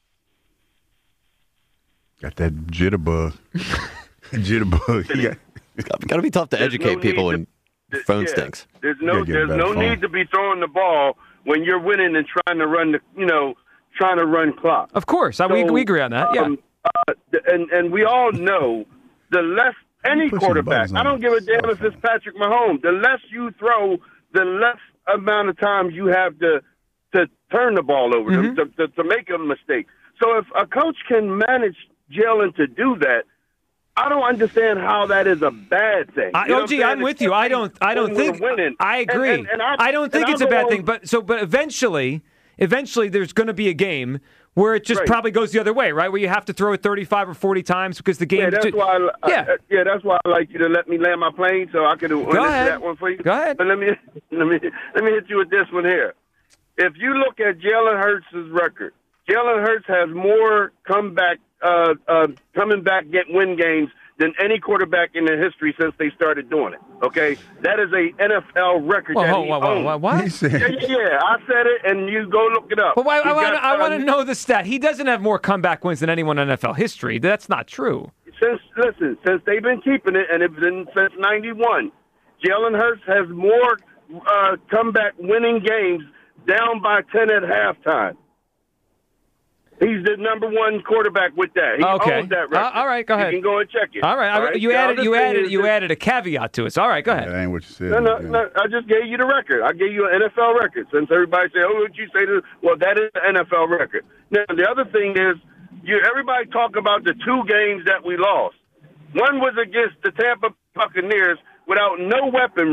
Got that jitterbug. jitterbug. You got- It's got to be tough to There's educate no people need when to- phone yeah, stinks. there's You no gotta get a there's better no phone. need to be throwing the ball when you're winning and trying to run the you know trying to run clock. Of course, I, we, So, we agree on that. Yeah. Um, uh, and and we all know the less any Pushing quarterback. buttons I on don't give a damn cell if it's Patrick Mahomes. The less you throw, the less amount of times you have to to turn the ball over Mm-hmm. to, to to make a mistake. So if a coach can manage Jalen to do that, I don't understand how that is a bad thing. I, You know what O G, saying? I'm with you. I don't. I don't When we're think. winning. I And- agree. and- and I- I don't think and it's a I'll bad go thing. on- But so, but eventually, eventually, there's going to be a game where it just Right. probably goes the other way, right? Where you have to throw it thirty-five or forty times because the game. Yeah, that's ju- why. I, yeah. I, yeah, that's why I like you to let me land my plane so I can answer ahead. that one for you. Go ahead. But let me let me let me hit you with this one here. If you look at Jalen Hurts' record, Jalen Hurts has more comeback, uh, uh, coming back, get win games than any quarterback in the history since they started doing it. Okay, that is a N F L record Whoa, that whoa, he whoa, whoa, owns. whoa, what? He said, Yeah, yeah, yeah, I said it, and you go look it up. But why, I, He's want, got, I want to um, know the stat. He doesn't have more comeback wins than anyone in N F L history. That's not true. Since listen, since they've been keeping it, and it's been since ninety-one, Jalen Hurts has more uh, comeback winning games down by ten at halftime. He's the number one quarterback with that. He Okay. owns that record. Uh, all right, go ahead. You can go and check it. All right, I- you Now, added this you thing added is you just- added a caveat to it. So, all right, go ahead. that ain't what you said. No, no, Yeah. no. I just gave you the record. I gave you an N F L record. Since everybody say, "Oh, what you say?" To, well, that is the N F L record. Now, the other thing is, you everybody talk about the two games that we lost. One was against the Tampa Buccaneers without no weaponry,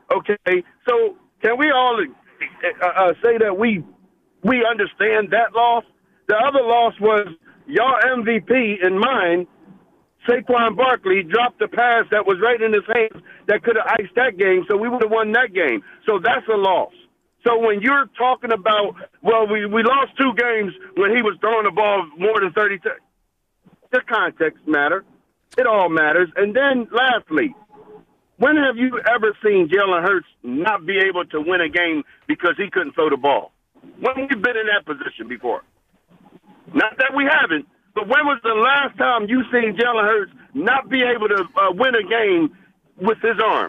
Okay, so can we all uh, uh, say that we we understand that loss? The other loss was your M V P and mine, Saquon Barkley, dropped a pass that was right in his hands that could have iced that game, so we would have won that game. So that's a loss. So when you're talking about, well, we, we lost two games when he was throwing the ball more than thirty times, the context matter. It all matters. And then lastly, when have you ever seen Jalen Hurts not be able to win a game because he couldn't throw the ball? When have we been in that position before? Not that we haven't, but when was the last time you seen Jalen Hurts not be able to uh, win a game with his arm?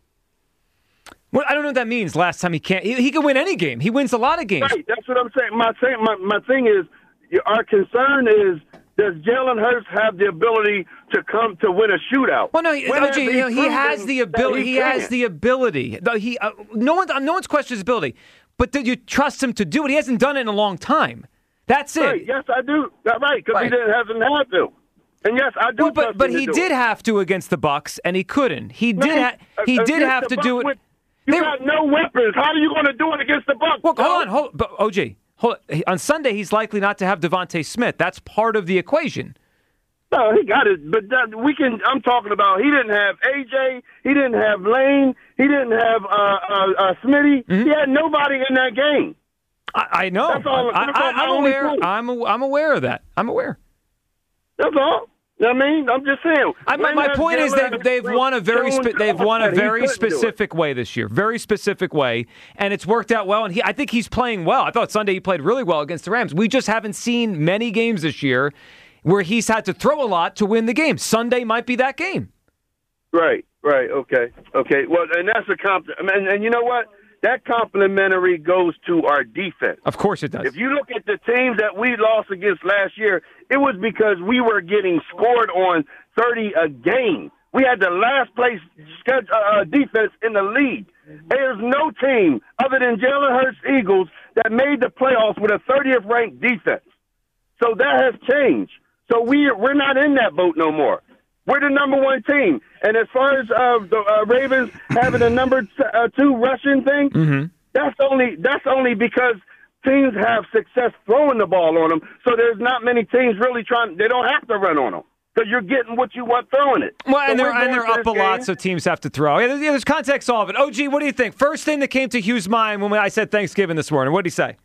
Well, I don't know what that means. Last time he can't, he, he can win any game. He wins a lot of games. Right, that's what I'm saying. My thing, my, my thing is, our concern is, does Jalen Hurts have the ability to come to win a shootout? Well, no, he, When O has J, he you know, he proven has the that ability. He, He has can? the ability. Though He, uh, no one, no one's questioned his ability. But did you trust him to do it? He hasn't done it in a long time. That's it. Right, yes, I do. That's right, because Right. he didn't hasn't had to. And yes, I do. Well, but trust but him to he do did it. have to against the Bucks, and he couldn't. He No, did. Ha- he uh, did against have the to Bucks do it. with- You They- got no weapons. How are you going to do it against the Bucks? Well, dog? hold on, hold, but O J, hold on Sunday he's likely not to have Devontae Smith. That's part of the equation. No, he got it. But that, we can. I'm talking about. He didn't have A J. He didn't have Lane. He didn't have uh, uh, uh, Smitty. Mm-hmm. He had nobody in that game. I, I know. That's all- I, that's all my am only aware. point. I'm a, I'm aware of that. I'm aware. That's all. I mean, I'm just saying. I, my When my has point is Jalen they've they've Hurts won a very shown spe- to they've us won a that he very couldn't do it? specific way this year, very specific way, and it's worked out well. And he, I think he's playing well. I thought Sunday he played really well against the Rams. We just haven't seen many games this year where he's had to throw a lot to win the game. Sunday might be that game. Right, right, okay, okay. Well, and that's a comp. And, and you know what? That complimentary goes to our defense. Of course it does. If you look at the teams that we lost against last year, it was because we were getting scored on thirty a game. We had the last place sched- uh, defense in the league. There's no team other than Jalen Hurts Eagles that made the playoffs with a thirtieth ranked defense. So that has changed. So we we're not in that boat no more. We're the number one team. And as far as uh, the uh, Ravens having a number t- uh, two rushing thing, Mm-hmm. that's only that's only because teams have success throwing the ball on them. So there's not many teams really trying. They don't have to run on them because you're getting what you want throwing it. Well, and So they're we're and going they're for up a this lot, game. so teams have to throw. Yeah, there's, yeah, there's context to all of it. O G, what do you think? First thing that came to Hugh's mind when I said Thanksgiving this morning. What did he say?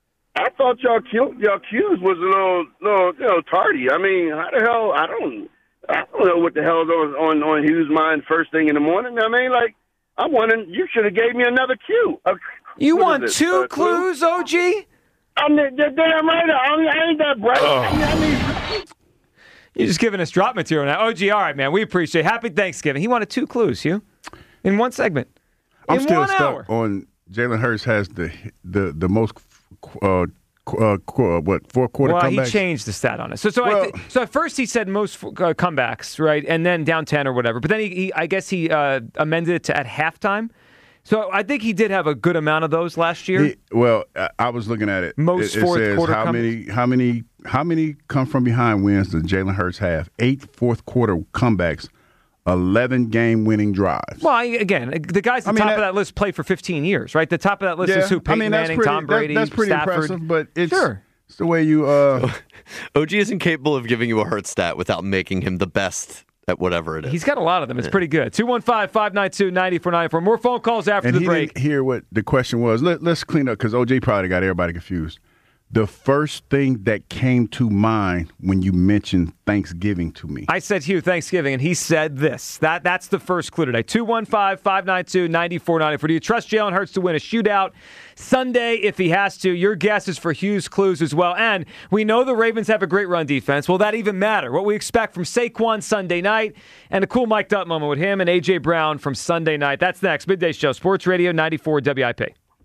I thought y'all Q, y'all Q's was a little, little, you know, tardy. I mean, how the hell? I don't, I don't know what the hell's on on, on Hughes' mind first thing in the morning. I mean, like, I'm wondering, you should have gave me another cue. Uh, You what want is it, two uh, clue? clues, O G? I'm the, the damn right. I, mean, I ain't that bright. I mean, I mean, You're just giving us drop material now. O G, all right, man. We appreciate it. Happy Thanksgiving. He wanted two clues, Hugh, in one segment. I'm in still one stuck hour. on Jalen Hurts has the the the most uh, qu- uh, qu- uh, what four quarter Well, comebacks. he changed the stat on it. So, so, I Well- th- so at first he said most uh, comebacks, right, and then down ten or whatever. But then he, he I guess he uh, amended it to at halftime. So I think he did have a good amount of those last year. He- well, I, I was looking at it. Most it, it fourth says quarter how comebacks. many how many how many come from behind wins does Jalen Hurts have? Eight fourth quarter comebacks, eleven game winning drives. Well, I, again, the guys at I the mean, top of that- that list played for fifteen years, right? The top of that list is who? Peyton I mean, that's Manning, pretty, Tom that- Brady, that's pretty Stafford. impressive. But it's Sure. it's the way you. Uh, O G isn't capable of giving you a Hurt stat without making him the best at whatever it is. He's got a lot of them. It's pretty good. two one five, five nine two, nine four nine four. More phone calls after and the he break. didn't hear what the question was. Let, let's clean up because O J probably got everybody confused. The first thing that came to mind when you mentioned Thanksgiving to me. I said Hugh Thanksgiving, and he said this. That That's the first clue today. two one five, five nine two, nine four nine four. Do you trust Jalen Hurts to win a shootout Sunday if he has to? Your guess is for Hugh's clues as well. And we know the Ravens have a great run defense. Will that even matter? What we expect from Saquon Sunday night and a cool mic'd up moment with him and A J Brown from Sunday night. That's next. Midday Show, Sports Radio ninety-four W I P.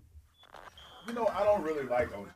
You know, I don't really like O J.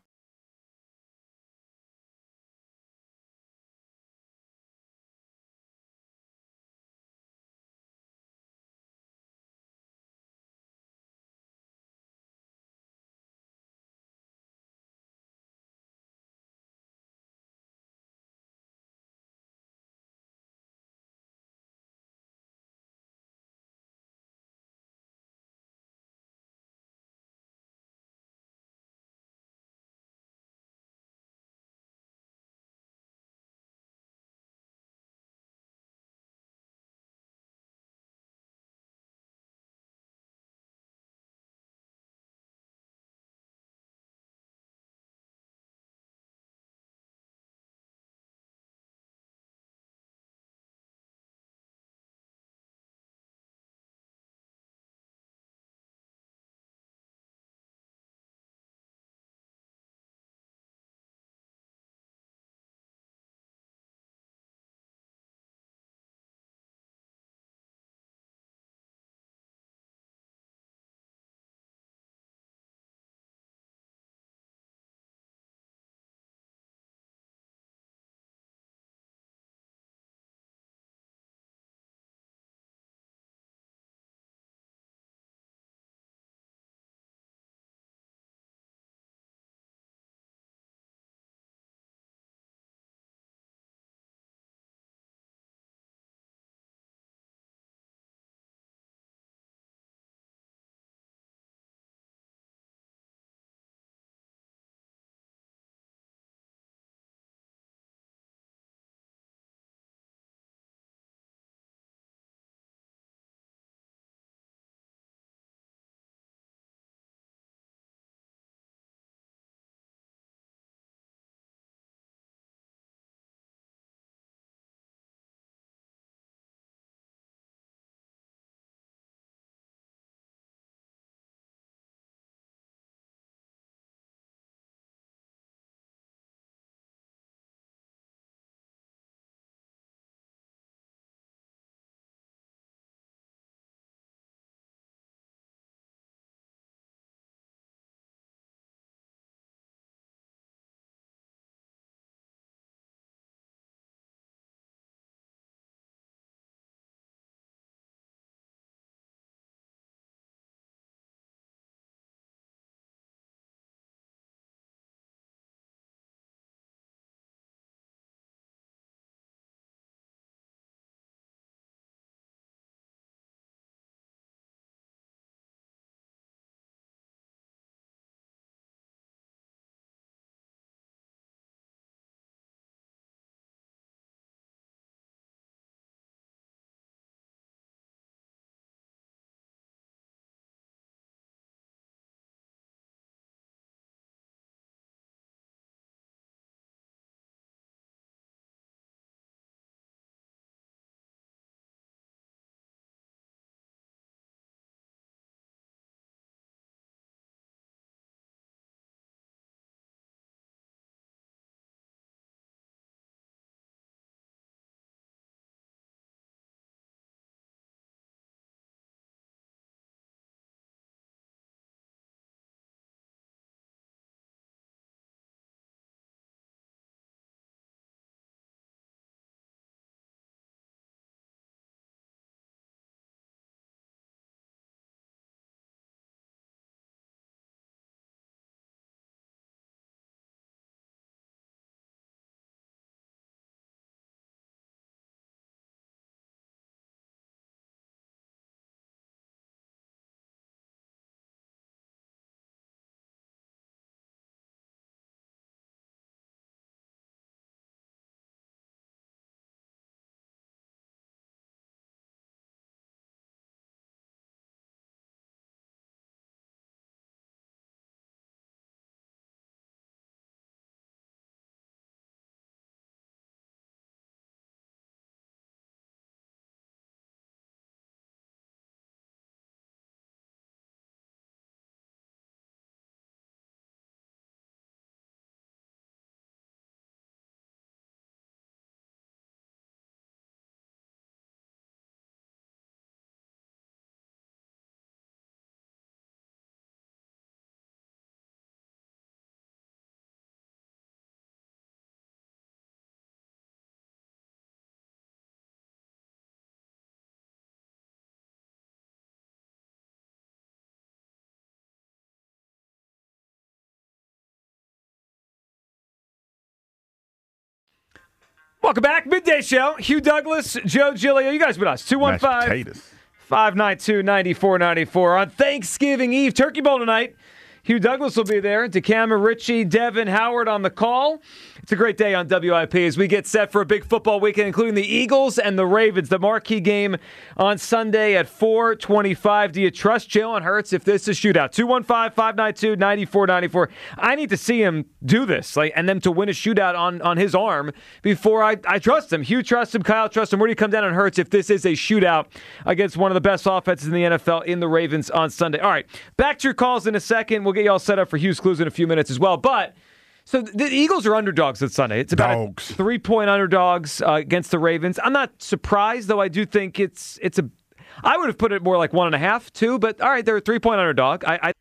Welcome back. Midday Show. Hugh Douglas, Joe Giglio. You guys with us. two one five, five nine two, nine four nine four on Thanksgiving Eve. Turkey Bowl tonight. Hugh Douglas will be there. DeCama, Richie, Devin, Howard on the call. It's a great day on W I P as we get set for a big football weekend, including the Eagles and the Ravens. The marquee game on Sunday at four twenty-five. Do you trust Jalen Hurts if this is shootout? two one five, five nine two, nine four nine four. I need to see him do this, like, and then to win a shootout on, on his arm before I, I trust him. Hugh trusts him. Kyle trusts him. Where do you come down on Hurts if this is a shootout against one of the best offenses in the N F L in the Ravens on Sunday? All right, back to your calls in a second. We'll get you all set up for Hugh's Clues in a few minutes as well. But so the Eagles are underdogs this Sunday. It's about Dogs. three-point underdogs uh, against the Ravens. I'm not surprised, though. I do think it's it's a. I would have put it more like one and a half, two. But all right, they're a three-point underdog. I, I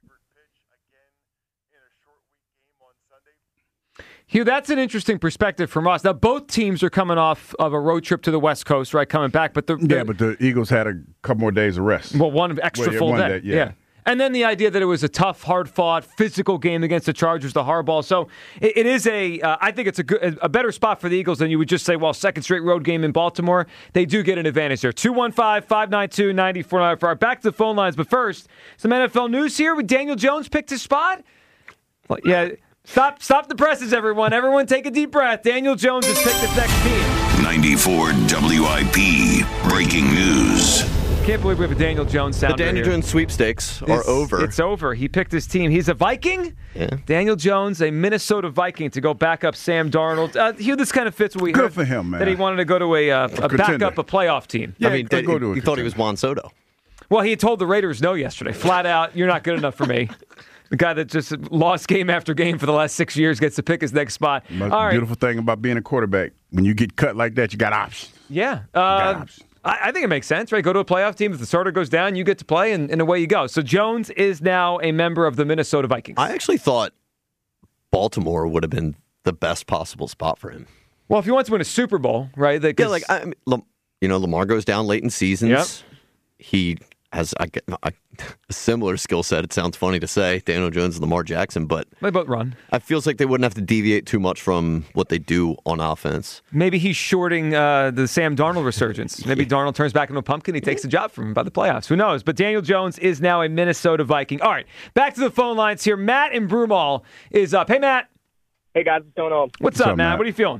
Hugh, that's an interesting perspective from us. Now, both teams are coming off of a road trip to the West Coast, right? Coming back, but the yeah, but the Eagles had a couple more days of rest. Well, one extra well, yeah, full one day. day, yeah. And then the idea that it was a tough, hard-fought, physical game against the Chargers, the Harbaugh. So it, it is a, uh, I think it's a good, a better spot for the Eagles than you would just say, well, second straight road game in Baltimore. They do get an advantage there. two one five, five nine two, nine four nine four. Back to the phone lines. But first, some N F L news here. Daniel Jones picked his spot. Well, yeah, stop, stop the presses, everyone. Everyone take a deep breath. Daniel Jones has picked his next team. ninety-four W I P. Breaking news. Can't believe we have a Daniel Jones sounder The Daniel here. Jones sweepstakes are It's- over. It's over. He picked his team. He's a Viking. Yeah. Daniel Jones, a Minnesota Viking, to go back up Sam Darnold. Uh, Hugh, this kind of fits what we Good heard. for him, man. That he wanted to go to a, uh, a, contender. backup, a playoff team. Yeah, I mean, go did, go to a he thought he was contender. Juan Soto. Well, he had told the Raiders no yesterday, flat out. You're not good enough for me. The guy that just lost game after game for the last six years gets to pick his next spot. Most All right. beautiful thing about being a quarterback, when you get cut like that, you got options. Yeah. got Uh, options. I, I think it makes sense, right? Go to a playoff team. If the starter goes down, you get to play, and, and away you go. So Jones is now a member of the Minnesota Vikings. I actually thought Baltimore would have been the best possible spot for him. Well, if he wants to win a Super Bowl, right? They, Yeah, like I mean, Lam- you know, Lamar goes down late in seasons. Yep. He has I get a, a similar skill set. It sounds funny to say, Daniel Jones and Lamar Jackson, but they both run. It feels like they wouldn't have to deviate too much from what they do on offense. Maybe he's shorting uh, the Sam Darnold resurgence. Maybe Darnold turns back into a pumpkin. He takes the job from him by the playoffs. Who knows? But Daniel Jones is now a Minnesota Viking. All right, back to the phone lines here. Matt in Broomall is up. Hey, Matt. Hey, guys, what's going on? What's, up, Matt? What are you feeling?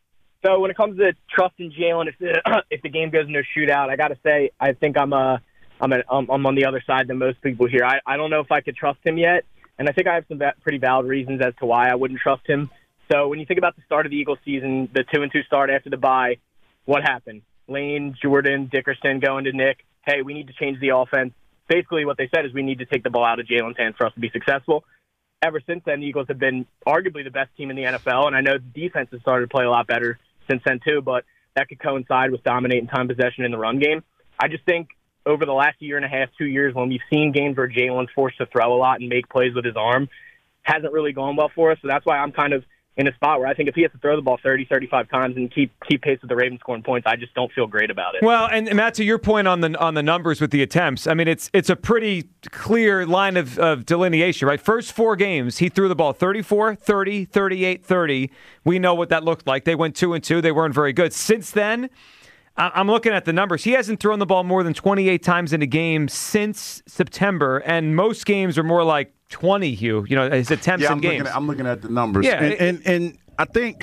So when it comes to trusting Jalen, if the, if the game goes into a shootout, I got to say I think I'm uh, I'm, a, I'm I'm on the other side than most people here. I, I don't know if I could trust him yet, and I think I have some va- pretty valid reasons as to why I wouldn't trust him. So when you think about the start of the Eagles season, the two and two start after the bye, what happened? Lane, Jordan, Dickerson going to Nick. Hey, we need to change the offense. Basically, what they said is we need to take the ball out of Jalen's hands for us to be successful. Ever since then, the Eagles have been arguably the best team in the N F L, and I know the defense has started to play a lot better since then too, but that could coincide with dominating time possession in the run game. I just think over the last year and a half, two years, when we've seen games where Jalen's forced to throw a lot and make plays with his arm, hasn't really gone well for us. So that's why I'm kind of in a spot where I think if he has to throw the ball thirty, thirty-five times and keep keep pace with the Ravens scoring points, I just don't feel great about it. Well, and Matt, to your point on the on the numbers with the attempts, I mean, it's it's a pretty clear line of, of delineation, right? First four games, he threw the ball thirty-four, thirty, thirty-eight, thirty. We know what that looked like. They went two and two. They weren't very good. Since then, I'm looking at the numbers. He hasn't thrown the ball more than twenty-eight times in a game since September, and most games are more like twenty, Hugh, you know, his attempts yeah, in I'm games. Looking at, I'm looking at the numbers. Yeah, and, it- and and I think,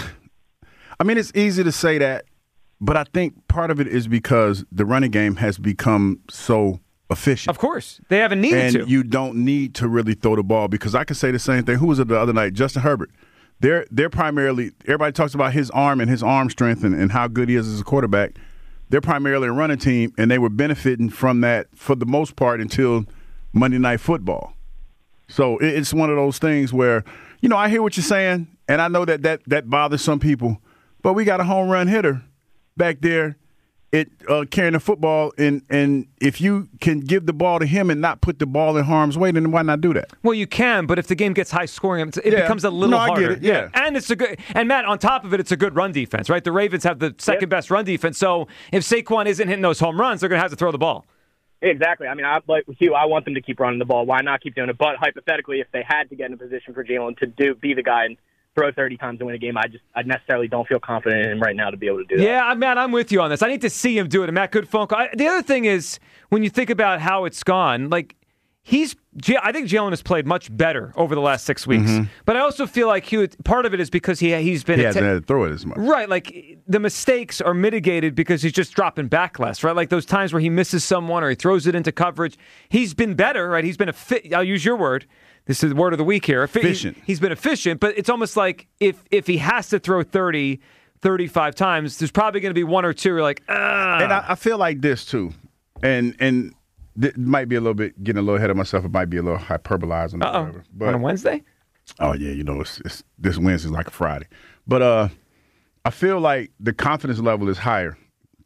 I mean, it's easy to say that, but I think part of it is because the running game has become so efficient. Of course. They haven't needed and to. you don't need to really throw the ball because I could say the same thing. Who was it the other night? Justin Herbert. They're they're primarily everybody talks about his arm and his arm strength and, and how good he is as a quarterback. They're primarily a running team, and they were benefiting from that for the most part until Monday Night Football. So it, it's one of those things where, you know, I hear what you're saying, and I know that that, that bothers some people, but we got a home run hitter back there it uh, carrying the football, and, and if you can give the ball to him and not put the ball in harm's way, then why not do that? Well, you can, but if the game gets high scoring, it Yeah. becomes a little No, I get harder. it, yeah. and it's a good. And Matt, on top of it, it's a good run defense, right? The Ravens have the second best run defense, so if Saquon isn't hitting those home runs, they're going to have to throw the ball. Exactly. I mean, I, like with you, I want them to keep running the ball. Why not keep doing it? But hypothetically, if they had to get in a position for Jalen to do be the guy and throw thirty times to win a game. I just I necessarily don't feel confident in him right now to be able to do that. Yeah, Matt, I'm with you on this. I need to see him do it. And Matt, good phone call. I, the other thing is, when you think about how it's gone, like, he's, I think Jalen has played much better over the last six weeks. Mm-hmm. But I also feel like he, part of it is because he he's been he hasn't had to throw it as much. Right, like the mistakes are mitigated because he's just dropping back less. Right, like those times where he misses someone or he throws it into coverage. He's been better. Right, he's been a fit. I'll use your word. This is the word of the week here. Efficient. He, he's been efficient, but it's almost like if if he has to throw thirty, thirty-five times, there's probably going to be one or two. You're like, ah. And I, I feel like this too, and and. It might be a little bit getting a little ahead of myself. It might be a little hyperbolized on Uh-oh. But, on a Wednesday? Oh yeah, you know, it's, it's this Wednesday's like a Friday. But uh, I feel like the confidence level is higher,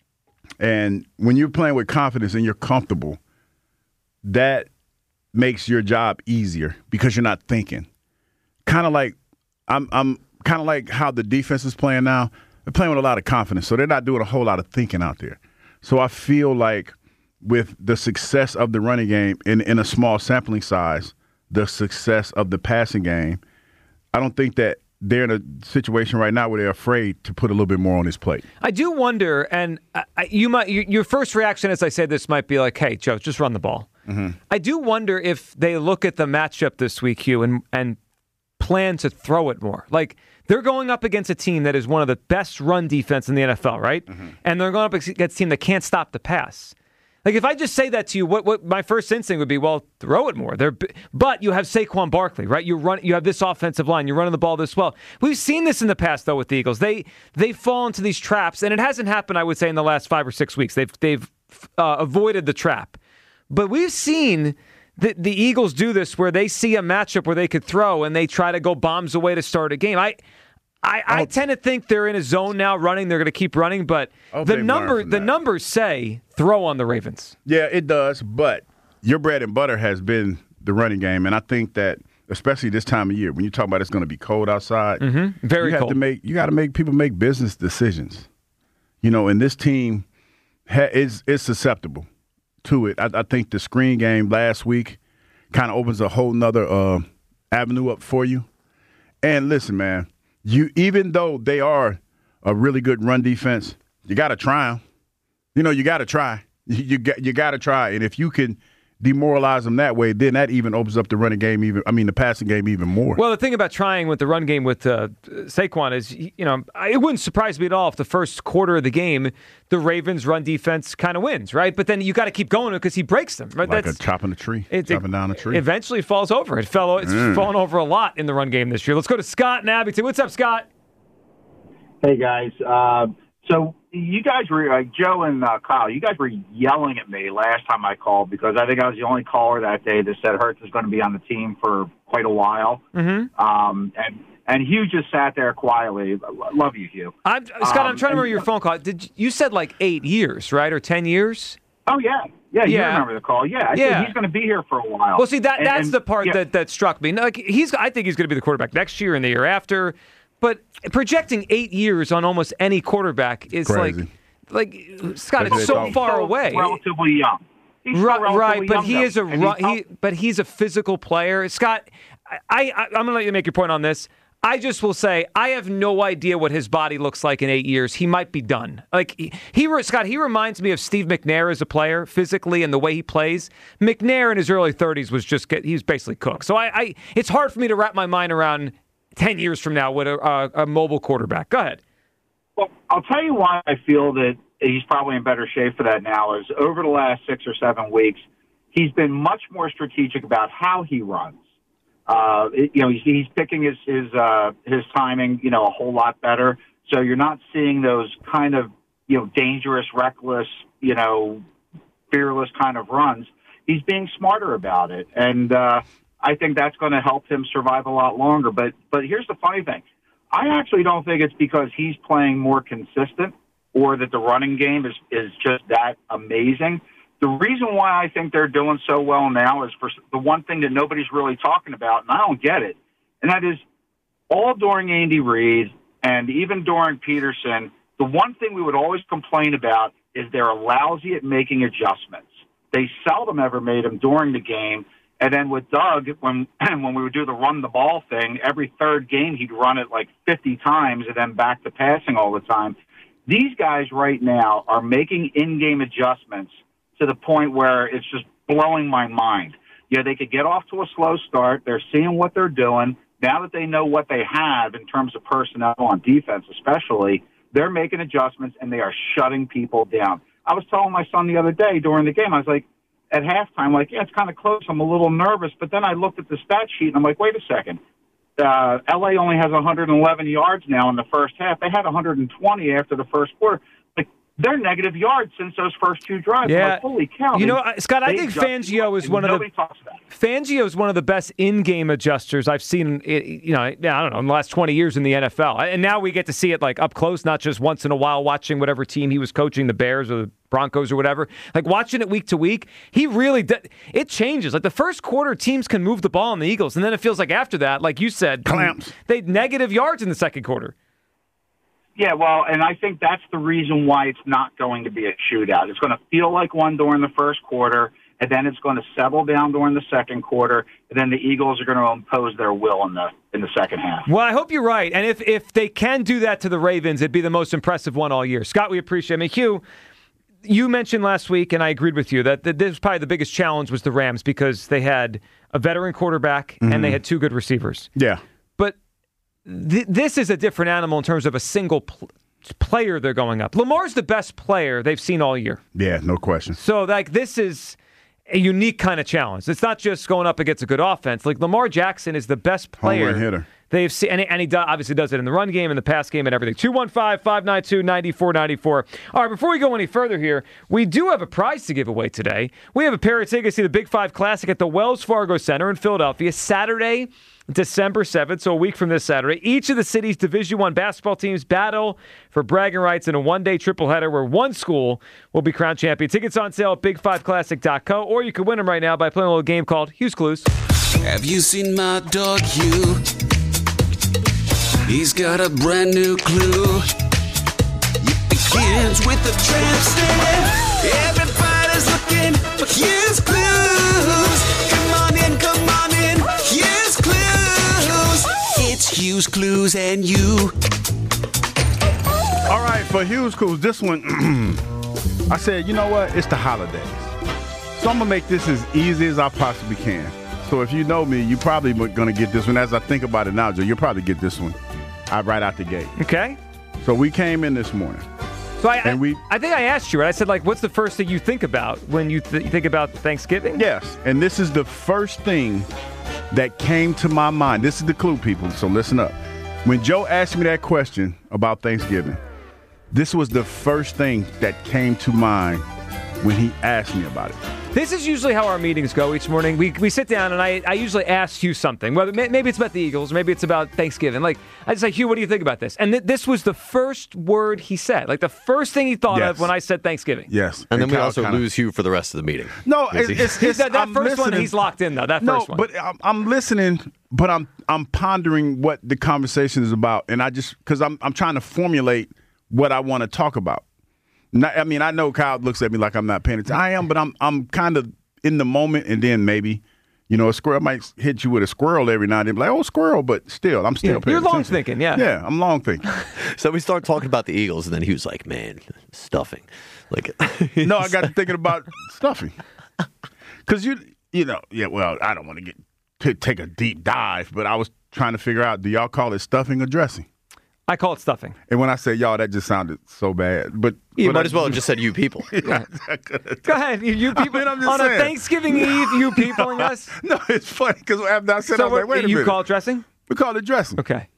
and when you're playing with confidence and you're comfortable, that makes your job easier because you're not thinking. Kind of like I'm, I'm kind of like how the defense is playing now. They're playing with a lot of confidence, so they're not doing a whole lot of thinking out there. So I feel like, with the success of the running game in, in a small sampling size, the success of the passing game, I don't think that they're in a situation right now where they're afraid to put a little bit more on his plate. I do wonder, and I, you might you, your first reaction as I say this might be like, hey, Joe, just run the ball. Mm-hmm. I do wonder if they look at the matchup this week, Hugh, and, and plan to throw it more. Like, they're going up against a team that is one of the best run defense in the N F L, right? Mm-hmm. And they're going up against a team that can't stop the pass. Like, if I just say that to you, what, what my first instinct would be, well, throw it more. They're, but you have Saquon Barkley, right? You run, you have this offensive line. You're running the ball this well. We've seen this in the past, though, with the Eagles. They they fall into these traps, and it hasn't happened, I would say, in the last five or six weeks. They've they've uh, avoided the trap. But we've seen the, the Eagles do this where they see a matchup where they could throw, and they try to go bombs away to start a game. I I, I tend to think they're in a zone now running. They're going to keep running, but the number the numbers say throw on the Ravens. Yeah, it does, but your bread and butter has been the running game, and I think that especially this time of year when you talk about it's going to be cold outside, mm-hmm. very you have cold. to make you got to make people make business decisions. You know, and this team ha- is is susceptible to it. I, I think the screen game last week kind of opens a whole nother uh, avenue up for you. And listen, man. You even though they are a really good run defense, you got to try them. You know, you got to try. You, you got you got to try, and if you can demoralize them that way, then that even opens up the running game even. I mean, the passing game even more. Well, the thing about trying with the run game with uh, Saquon is, you know, it wouldn't surprise me at all if the first quarter of the game the Ravens' run defense kind of wins, right? But then you got to keep going because he breaks them, right? Like That's, a chopping a tree, it, chopping it, down a tree. Eventually falls over. It fell. It's mm. fallen over a lot in the run game this year. Let's go to Scott in Abington. What's up, Scott? Hey guys. Uh, so you guys were uh, Joe and uh, Kyle. You guys were yelling at me last time I called because I think I was the only caller that day that said Hurts is going to be on the team for quite a while. Mm-hmm. Um, and and Hugh just sat there quietly. I love you, Hugh. I'm, Scott, um, I'm trying to remember your phone call. Did you, you said like eight years, right, or ten years? Oh yeah, yeah. You Yeah. remember the call? Yeah, I Yeah. said he's going to be here for a while. Well, see that And- that's and- the part yeah. that, that struck me. Like he's, I think he's going to be the quarterback next year and the year after. But projecting eight years on almost any quarterback is Crazy. like, like Scott, That's it's so what far Still away. relatively young. He's still Right, relatively right, but young, he though. is a And ru- he's he, but he's a physical player. Scott, I, I, I'm going to let you make your point on this. I just will say I have no idea what his body looks like in eight years. He might be done. Like he, he Scott, he reminds me of Steve McNair as a player, physically and the way he plays. McNair in his early thirties was just get, he was basically cooked. So I, I, it's hard for me to wrap my mind around ten years from now with a, a, a mobile quarterback. Go ahead. Well, I'll tell you why I feel that he's probably in better shape for that now is over the last six or seven weeks, he's been much more strategic about how he runs. Uh, it, you know, he's, he's picking his his uh, his timing, you know, a whole lot better. So you're not seeing those kind of, you know, dangerous, reckless, you know, fearless kind of runs. He's being smarter about it, and uh, I think that's going to help him survive a lot longer. But but here's the funny thing: I actually don't think it's because he's playing more consistent or that the running game is is just that amazing. The reason why I think they're doing so well now is for the one thing that nobody's really talking about, and I don't get it, and that is all during Andy Reid and even during Peterson, the one thing we would always complain about is they're lousy at making adjustments. They seldom ever made them during the game, And then with Doug, when when we would do the run the ball thing, every third game he'd run it like fifty times and then back to passing all the time. These guys right now are making in-game adjustments to the point where it's just blowing my mind. Yeah, they could get off to a slow start. They're seeing what they're doing. Now that they know what they have in terms of personnel on defense especially, they're making adjustments, and they are shutting people down. I was telling my son the other day during the game, I was like, at halftime, like, yeah, it's kind of close. I'm a little nervous. But then I looked at the stat sheet, and I'm like, wait a second. Uh, L A only has one hundred eleven yards now in the first half. They had one hundred twenty after the first quarter. Like, they're negative yards since those first two drives. Yeah. I'm like, holy cow. You they, know, Scott, I think Fangio is one of the Fangio is one of the best in-game adjusters I've seen. You know, I don't know, in the last twenty years in the N F L, and now we get to see it like up close, not just once in a while watching whatever team he was coaching, the Bears or the Broncos or whatever. Like watching it week to week, he really does, it changes. Like the first quarter, teams can move the ball on the Eagles, and then it feels like after that, like you said, clamps. They negative yards in the second quarter. Yeah, well, and I think that's the reason why it's not going to be a shootout. It's going to feel like one during the first quarter, and then it's going to settle down during the second quarter, and then the Eagles are going to impose their will in the in the second half. Well, I hope you're right. And if, if they can do that to the Ravens, it'd be the most impressive one all year. Scott, we appreciate it. I mean, Hugh, you mentioned last week, and I agreed with you, that this was probably the biggest challenge was the Rams because they had a veteran quarterback Mm-hmm. and they had two good receivers. Yeah. But th- this is a different animal in terms of a single pl- player they're going up. Lamar's the best player they've seen all year. Yeah, no question. So, like, this is a unique kind of challenge. It's not just going up against a good offense. Like, Lamar Jackson is the best player Home run hitter. they've seen, and he, and he do, obviously does it in the run game, in the pass game, and everything. two one five, five nine two, nine four nine four. All right, before we go any further here, we do have a prize to give away today. We have a pair of tickets to see the Big Five Classic at the Wells Fargo Center in Philadelphia, Saturday, December seventh, so a week from this Saturday. Each of the city's Division I basketball teams battle for bragging rights in a one-day tripleheader where one school will be crowned champion. Tickets on sale at big five classic dot co, or you can win them right now by playing a little game called Hugh's Clues. Have you seen my dog Hugh? He's got a brand new clue. It begins with a tramp stamp. Everybody's looking for Hugh's Clues. Come on in, come on in. Hugh's Clues. It's Hugh's Clues and you. All right, for Hugh's Clues, this one, I said, you know what? It's the holidays. So I'm going to make this as easy as I possibly can. So if you know me, you're probably going to get this one. As I think about it now, Joe, you'll probably get this one uh, right out the gate. Okay. So we came in this morning. So I, and I, we, I think I asked you, right? I said, like, what's the first thing you think about when you, th- you think about Thanksgiving? Yes, and this is the first thing that came to my mind. This is the clue, people, so listen up. When Joe asked me that question about Thanksgiving, this was the first thing that came to mind when he asked me about it. This is usually how our meetings go each morning. We we sit down and I, I usually ask Hugh something. Whether maybe it's about the Eagles, maybe it's about Thanksgiving. Like I just say, Hugh, what do you think about this? And th- this was the first word he said, like the first thing he thought Yes. of when I said Thanksgiving. Yes, And then we Kyle also kinda- lose Hugh for the rest of the meeting. No, Is it's, he- it's, it's that that I'm first one, listening. he's locked in though. That No, first one. but I'm, I'm listening, but I'm I'm pondering what the conversation is about, and I just because I'm I'm trying to formulate what I want to talk about. Not, I mean, I know Kyle looks at me like I'm not paying attention. I am, but I'm I'm kind of in the moment, and then maybe, you know, a squirrel might hit you with a squirrel every now and then, be like, oh, squirrel, but still, I'm still Yeah, paying you're long attention. thinking, yeah. Yeah, I'm long thinking. So we start talking about the Eagles, and then he was like, man, stuffing. Like, No, I got to thinking about stuffing. Because you, you know, yeah, well, I don't want to get to take a deep dive, but I was trying to figure out, do y'all call it stuffing or dressing? I call it stuffing. And when I say y'all, that just sounded so bad. But you but might I- as well have just said you people. Yeah, I could've- Go ahead, you, you people I mean, I'm just on saying. a Thanksgiving Eve, you peopling us. No, it's funny because after I said, So I was like, what- wait a you minute. call it dressing? we call it dressing. Okay.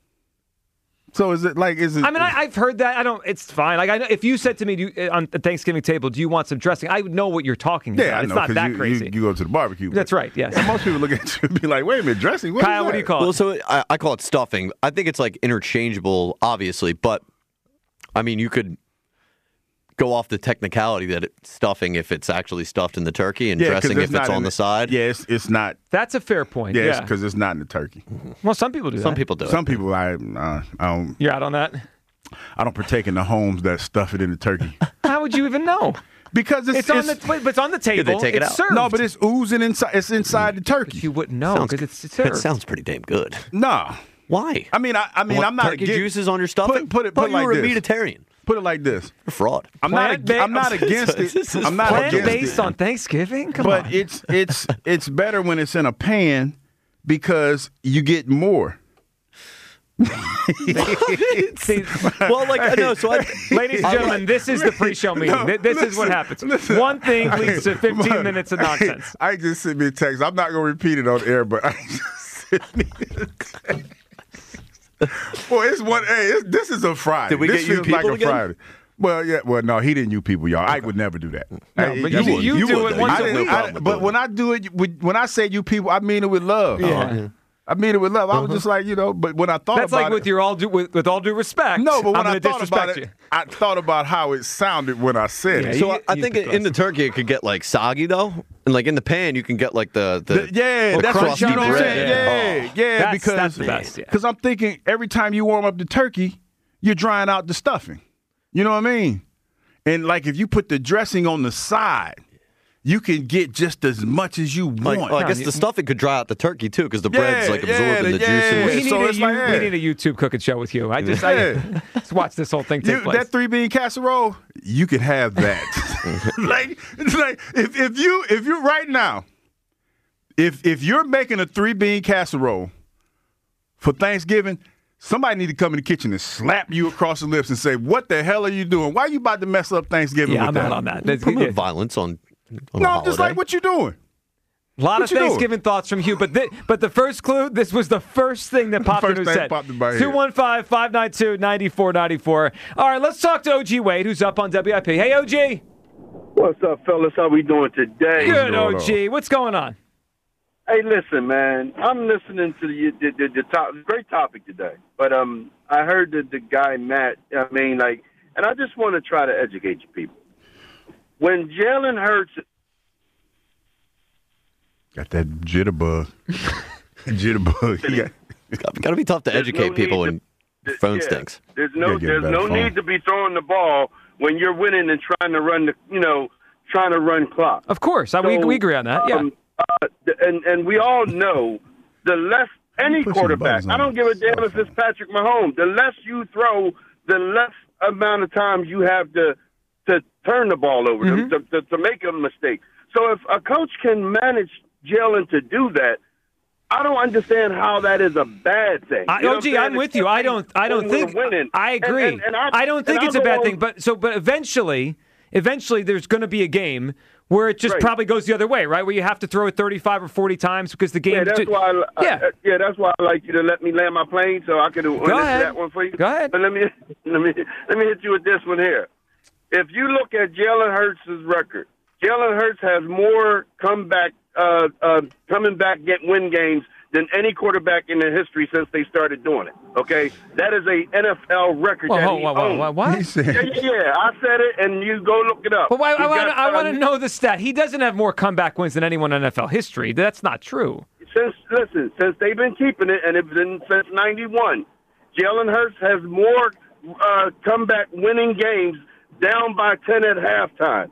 So is it like, is it? I mean, I, I've heard that. I don't. It's fine. Like, I know, if you said to me do you, on the Thanksgiving table, "Do you want some dressing?" I would know what you're talking yeah, about. I It's know, not 'cause that you, crazy. You, you go to the barbecue. That's right. Yes. And most people look at you and be like, wait a minute, dressing? What is Kyle, what do you that? call Well, it? so I, I call it stuffing. I think it's like interchangeable, obviously, but I mean, you could go off the technicality that it's stuffing if it's actually stuffed in the turkey and Yeah, 'cause dressing if not it's in on the side. Yeah, it's, it's not. That's a fair point. Yeah, Yeah. because it's, not in the turkey. Well, some people do that. Some people do Some it. people, I, uh, I don't, You're out on that. I don't partake in the homes that stuff it in the turkey. How would you even know? Because it's, It's on it's- the but it's on the table. take it it's out? served. No, but it's oozing inside. It's inside the turkey. you wouldn't know Sounds- because it's, it's served. That sounds pretty damn good. No. Why? I mean, I, I mean, Want I'm not turkey against, juices on your stuffing. Put, put it, Thought put it you like were a this. vegetarian. Put it like this. You're a fraud. I'm not. Plant ag- I'm not based- against This it. is I'm not Plant against based it. on Thanksgiving. Come But on. it's it's it's better when it's in a pan because you get more. See, Well, like I know. So, I, ladies and gentlemen, this is the pre-show meeting. No, Th- this is what listen, happens. listen. One thing leads to fifteen I- minutes of nonsense. I, I just sent me a text. I'm not gonna repeat it on air, but I just sent me a text. Well, it's one. Hey, it's, this is a Friday. Did we this get you feels like people a again? Friday. Well, yeah. Well, no, he didn't. You people, y'all. I would never do that. No, I- but you you- would. you do would, it though. once I a didn't- week. I- but when I do it, with- when I say you people, I mean it with love. Yeah. I mean it with love. I was just like, you know, but when I thought That's about like it, with your all due with, with all due respect. no, but when I'm I gonna thought about disrespect it, you. I thought about how it sounded when I said Yeah, it. you- so I, I you think pick in the us. turkey it could get like soggy though, and like in the pan you can get like the the, The- yeah, little that's what crusty you know what I'm bread. saying. Yeah, Oh. yeah, That's- because that's the best, yeah. Because I'm thinking every time you warm up the turkey, you're drying out the stuffing. You know what I mean? And like if you put the dressing on the side, you can get just as much as you Like, want. oh, I guess the stuffing could dry out the turkey too, because the bread's Yeah, like yeah, absorbing the yeah. We juices. need, So a, it's like, you- yeah. we need a YouTube cooking show with you. I just, Yeah. I, let's watch this whole thing take You- place. that three bean casserole, you can have that. like, it's like if, if you if you right now, if if you're making a three bean casserole for Thanksgiving, somebody need to come in the kitchen and slap you across the lips and say, "What the hell are you doing? Why are you about to mess up Thanksgiving yeah, with I'm that?" out on that. That's, Promote yeah. violence on, on No, a I'm just holiday. like, what you doing? A lot What of you doing? Thanksgiving thoughts from Hugh, but thi- but the first clue, this was the first thing that popped First into his thing head. popped in my head. two one five, five nine two, nine four nine four. All right, let's talk to O G Wade, who's up on W I P. Hey, O G. What's up, fellas? How we doing today? Good, going O G. What's going on? Hey, listen, man. I'm listening to the the, the, the top, great topic today. But um, I heard the, the guy Matt. I mean, like, and I just want to try to educate you people. When Jalen Hurts, Got that jitterbug. jitterbug. You got- It's got, got to be tough to There's educate no people need when to- your phone yeah, stinks. There's You no gotta get a there's better no phone. need to be throwing the ball when you're winning and trying to run the you know trying to run clock. Of course, I, we, So, we agree on that. Yeah. Um, uh, and and we all know the less any Pushing quarterback. buttons I on don't give a damn cell if it's Patrick Mahomes. The less you throw, the less amount of times you have to to turn the ball over Mm-hmm. to, to to make a mistake. So if a coach can manage Jalen to do that, I don't understand how that is a bad thing. I, You know O what G, I'm I'm saying? with you. I don't. I don't When we're think. winning. I And- agree. and- and I- I don't think and it's a I'll bad go thing. on- But so, but eventually, eventually, there's going to be a game where it just Right. probably goes the other way, right? Where you have to throw it thirty-five or forty times because the game. Yeah, that's ju- why. I, yeah. I, yeah, that's why I like you to let me land my plane so I can answer ahead. that one for you. Go ahead. But let me let me let me hit you with this one here. If you look at Jalen Hurts' record, Jalen Hurts has more comeback, uh, uh, coming back, get win games than any quarterback in the history since they started doing it. Okay, that is a N F L record Whoa, that whoa, he whoa, whoa, owns. whoa, what? He said- Yeah, yeah, yeah, I said it, and you go look it up. But why, I, He's want, got, I want to um, know the stat. He doesn't have more comeback wins than anyone in N F L history. That's not true. Since listen, since they've been keeping it, and it's been since ninety-one, Jalen Hurts has more uh, comeback winning games down by ten at halftime.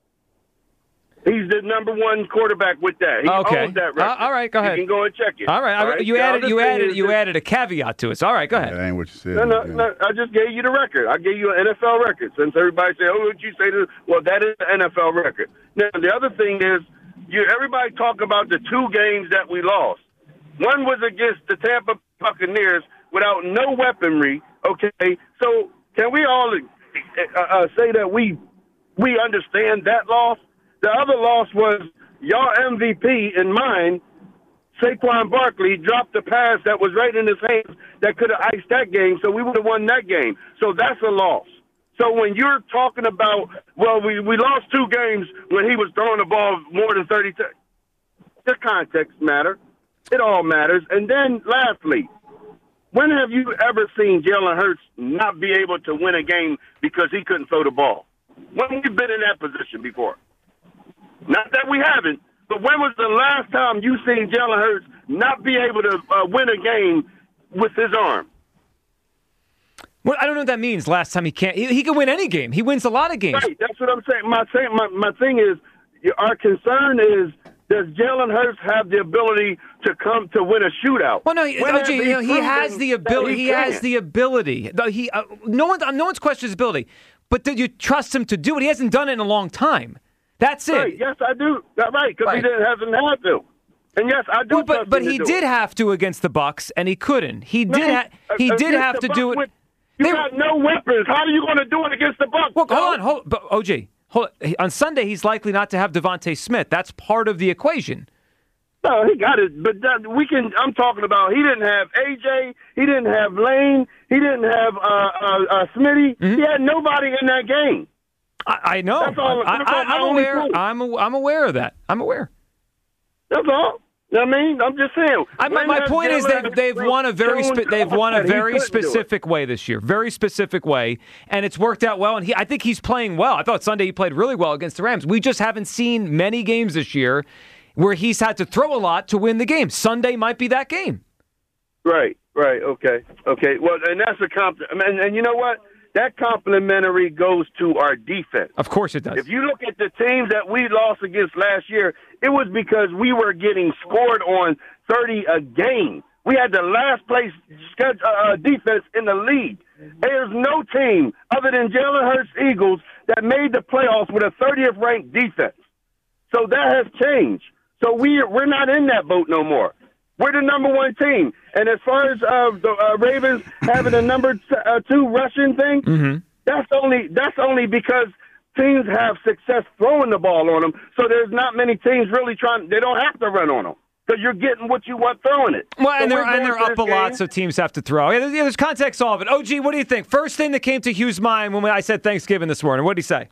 He's the number one quarterback with that. He Okay. owns that record. Uh, all right, go ahead. You can go and check it. All right, I- you The added other you thing added is you that- added a caveat to it. All right, go ahead. That ain't what you said. No, no, Yeah. no. I just gave you the record. I gave you an N F L record. Since everybody say, "Oh, what you say?" To, well, that is the N F L record. Now, the other thing is, you everybody talk about the two games that we lost. One was against the Tampa Buccaneers without no weaponry. Okay, so can we all uh, uh, say that we we understand that loss? The other loss was your M V P and mine. Saquon Barkley dropped a pass that was right in his hands that could have iced that game, so we would have won that game. So that's a loss. So when you're talking about, well, we, we lost two games when he was throwing the ball more than thirty times, the context matter. It all matters. And then lastly, when have you ever seen Jalen Hurts not be able to win a game because he couldn't throw the ball? When have we been in that position before? Not that we haven't, but when was the last time you seen Jalen Hurts not be able to uh, win a game with his arm? Well, I don't know what that means. Last time he can't. He, he can win any game. He wins a lot of games. Right, that's what I'm saying. My thing, my, my thing is, our concern is, does Jalen Hurts have the ability to come to win a shootout? Well, no, he, When O has J, he you know, he proven has the that ability. He, He has can? the ability. Though He uh, no one no one's questioned his ability. But did you trust him to do it? He hasn't done it in a long time. That's it. Right, yes, I do. That's right, because Right. he didn't hasn't had to. And yes, I do. Well, but trust but him to he do did it. have to against the Bucks, and he couldn't. He No, did. Ha- he uh, did against have the to Bucks do it. with- You They- got no weapons. How are you going to do it against the Bucks? Well, hold dog? on, hold. But O J, hold. On Sunday, he's likely not to have Devontae Smith. That's part of the equation. No, he got it. But that, we can. I'm talking about. He didn't have A J. He didn't have Lane. He didn't have uh, uh, uh, Smitty. Mm-hmm. He had nobody in that game. I, I know. That's all- I, that's all I, my I'm only aware. point. I'm a, I'm aware of that. I'm aware. That's all. I mean, I'm just saying. I, my When my has point is Jalen they've they've won a very shown spe- they've won a that he very couldn't do it? specific way this year, very specific way, and it's worked out well. And he, I think he's playing well. I thought Sunday he played really well against the Rams. We just haven't seen many games this year where he's had to throw a lot to win the game. Sunday might be that game. Right, right, okay, okay. Well, and that's a comp. And, and you know what? That complimentary goes to our defense. Of course it does. If you look at the teams that we lost against last year, it was because we were getting scored on thirty a game. We had the last place sched- uh, defense in the league. There's no team other than Jalen Hurts Eagles that made the playoffs with a thirtieth ranked defense. So that has changed. So we we're not in that boat no more. We're the number one team. And as far as uh, the uh, Ravens having a number t- uh, two rushing thing, Mm-hmm. that's only that's only because teams have success throwing the ball on them. So there's not many teams really trying. They don't have to run on them because you're getting what you want throwing it. Well, and So they're, we're and they're going up to a this lot, game. so teams have to throw. Yeah, there's, yeah, there's context to all of it. O G, what do you think? First thing that came to Hugh's mind when I said Thanksgiving this morning, what did he say?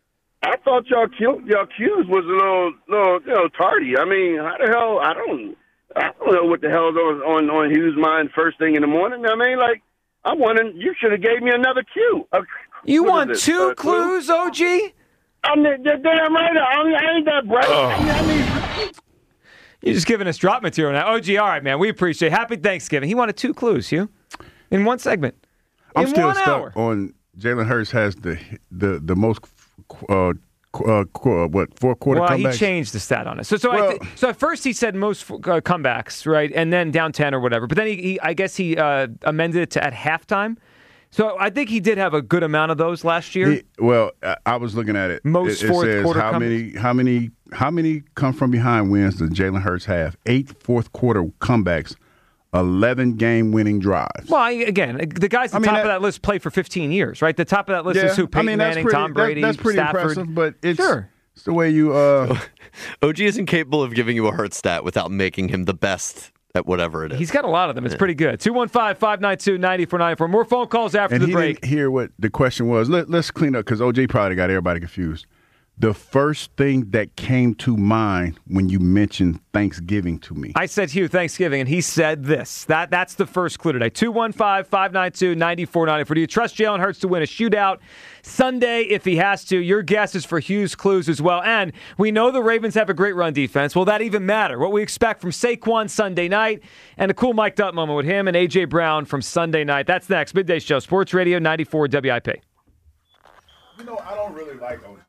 I thought y'all Q, y'all Q's was a little, little, you know, tardy. I mean, how the hell? I don't, I don't know what the hell's on on, on Hughes' mind first thing in the morning. I mean, like, I'm wondering, you should have gave me another Q. Uh, You what want is it, two uh, clues, O G? I'm the, the damn right. I, mean, I ain't that bright. I mean, I mean, You're just giving us drop material now. O G, all right, man. We appreciate it. Happy Thanksgiving. He wanted two clues, Hugh, in one segment. I'm in still one stuck hour. on Jalen Hurts has the the the most uh, qu- uh, qu- uh, what four quarter Well, comebacks. he changed the stat on it. So, so, Well- I th- so at first he said most uh, comebacks, right, and then down ten or whatever. But then he, he I guess he uh, amended it to at halftime. So I think he did have a good amount of those last year. He- well, I, I was looking at it. Most it, it fourth says quarter how comebacks? many how many how many come from behind wins does Jalen Hurts have? Eight fourth quarter comebacks, eleven game winning drives. Well, I, again, the guys at I the mean, top of that- that list played for fifteen years, right? The top of that list yeah, is who? I Peyton mean that's Manning, pretty, Tom that- Brady, that's pretty Stafford. impressive. But it's, Sure. it's the way you. Uh, O G isn't capable of giving you a Hurts stat without making him the best at whatever it is. He's got a lot of them. It's pretty good. two one five, five nine two, nine four nine four. More phone calls after and the he break. didn't hear what the question was. Let, let's clean up because O J probably got everybody confused. The first thing that came to mind when you mentioned Thanksgiving to me. I said, Hugh, Thanksgiving, and he said this. That That's the first clue today. two one five, five nine two, nine four nine four. Do you trust Jalen Hurts to win a shootout Sunday if he has to? Your guess is for Hugh's clues as well. And we know the Ravens have a great run defense. Will that even matter? What we expect from Saquon Sunday night and a cool mic'd up moment with him and A J. Brown from Sunday night. That's next. Midday Show, Sports Radio ninety-four W I P. You know, I don't really like O J.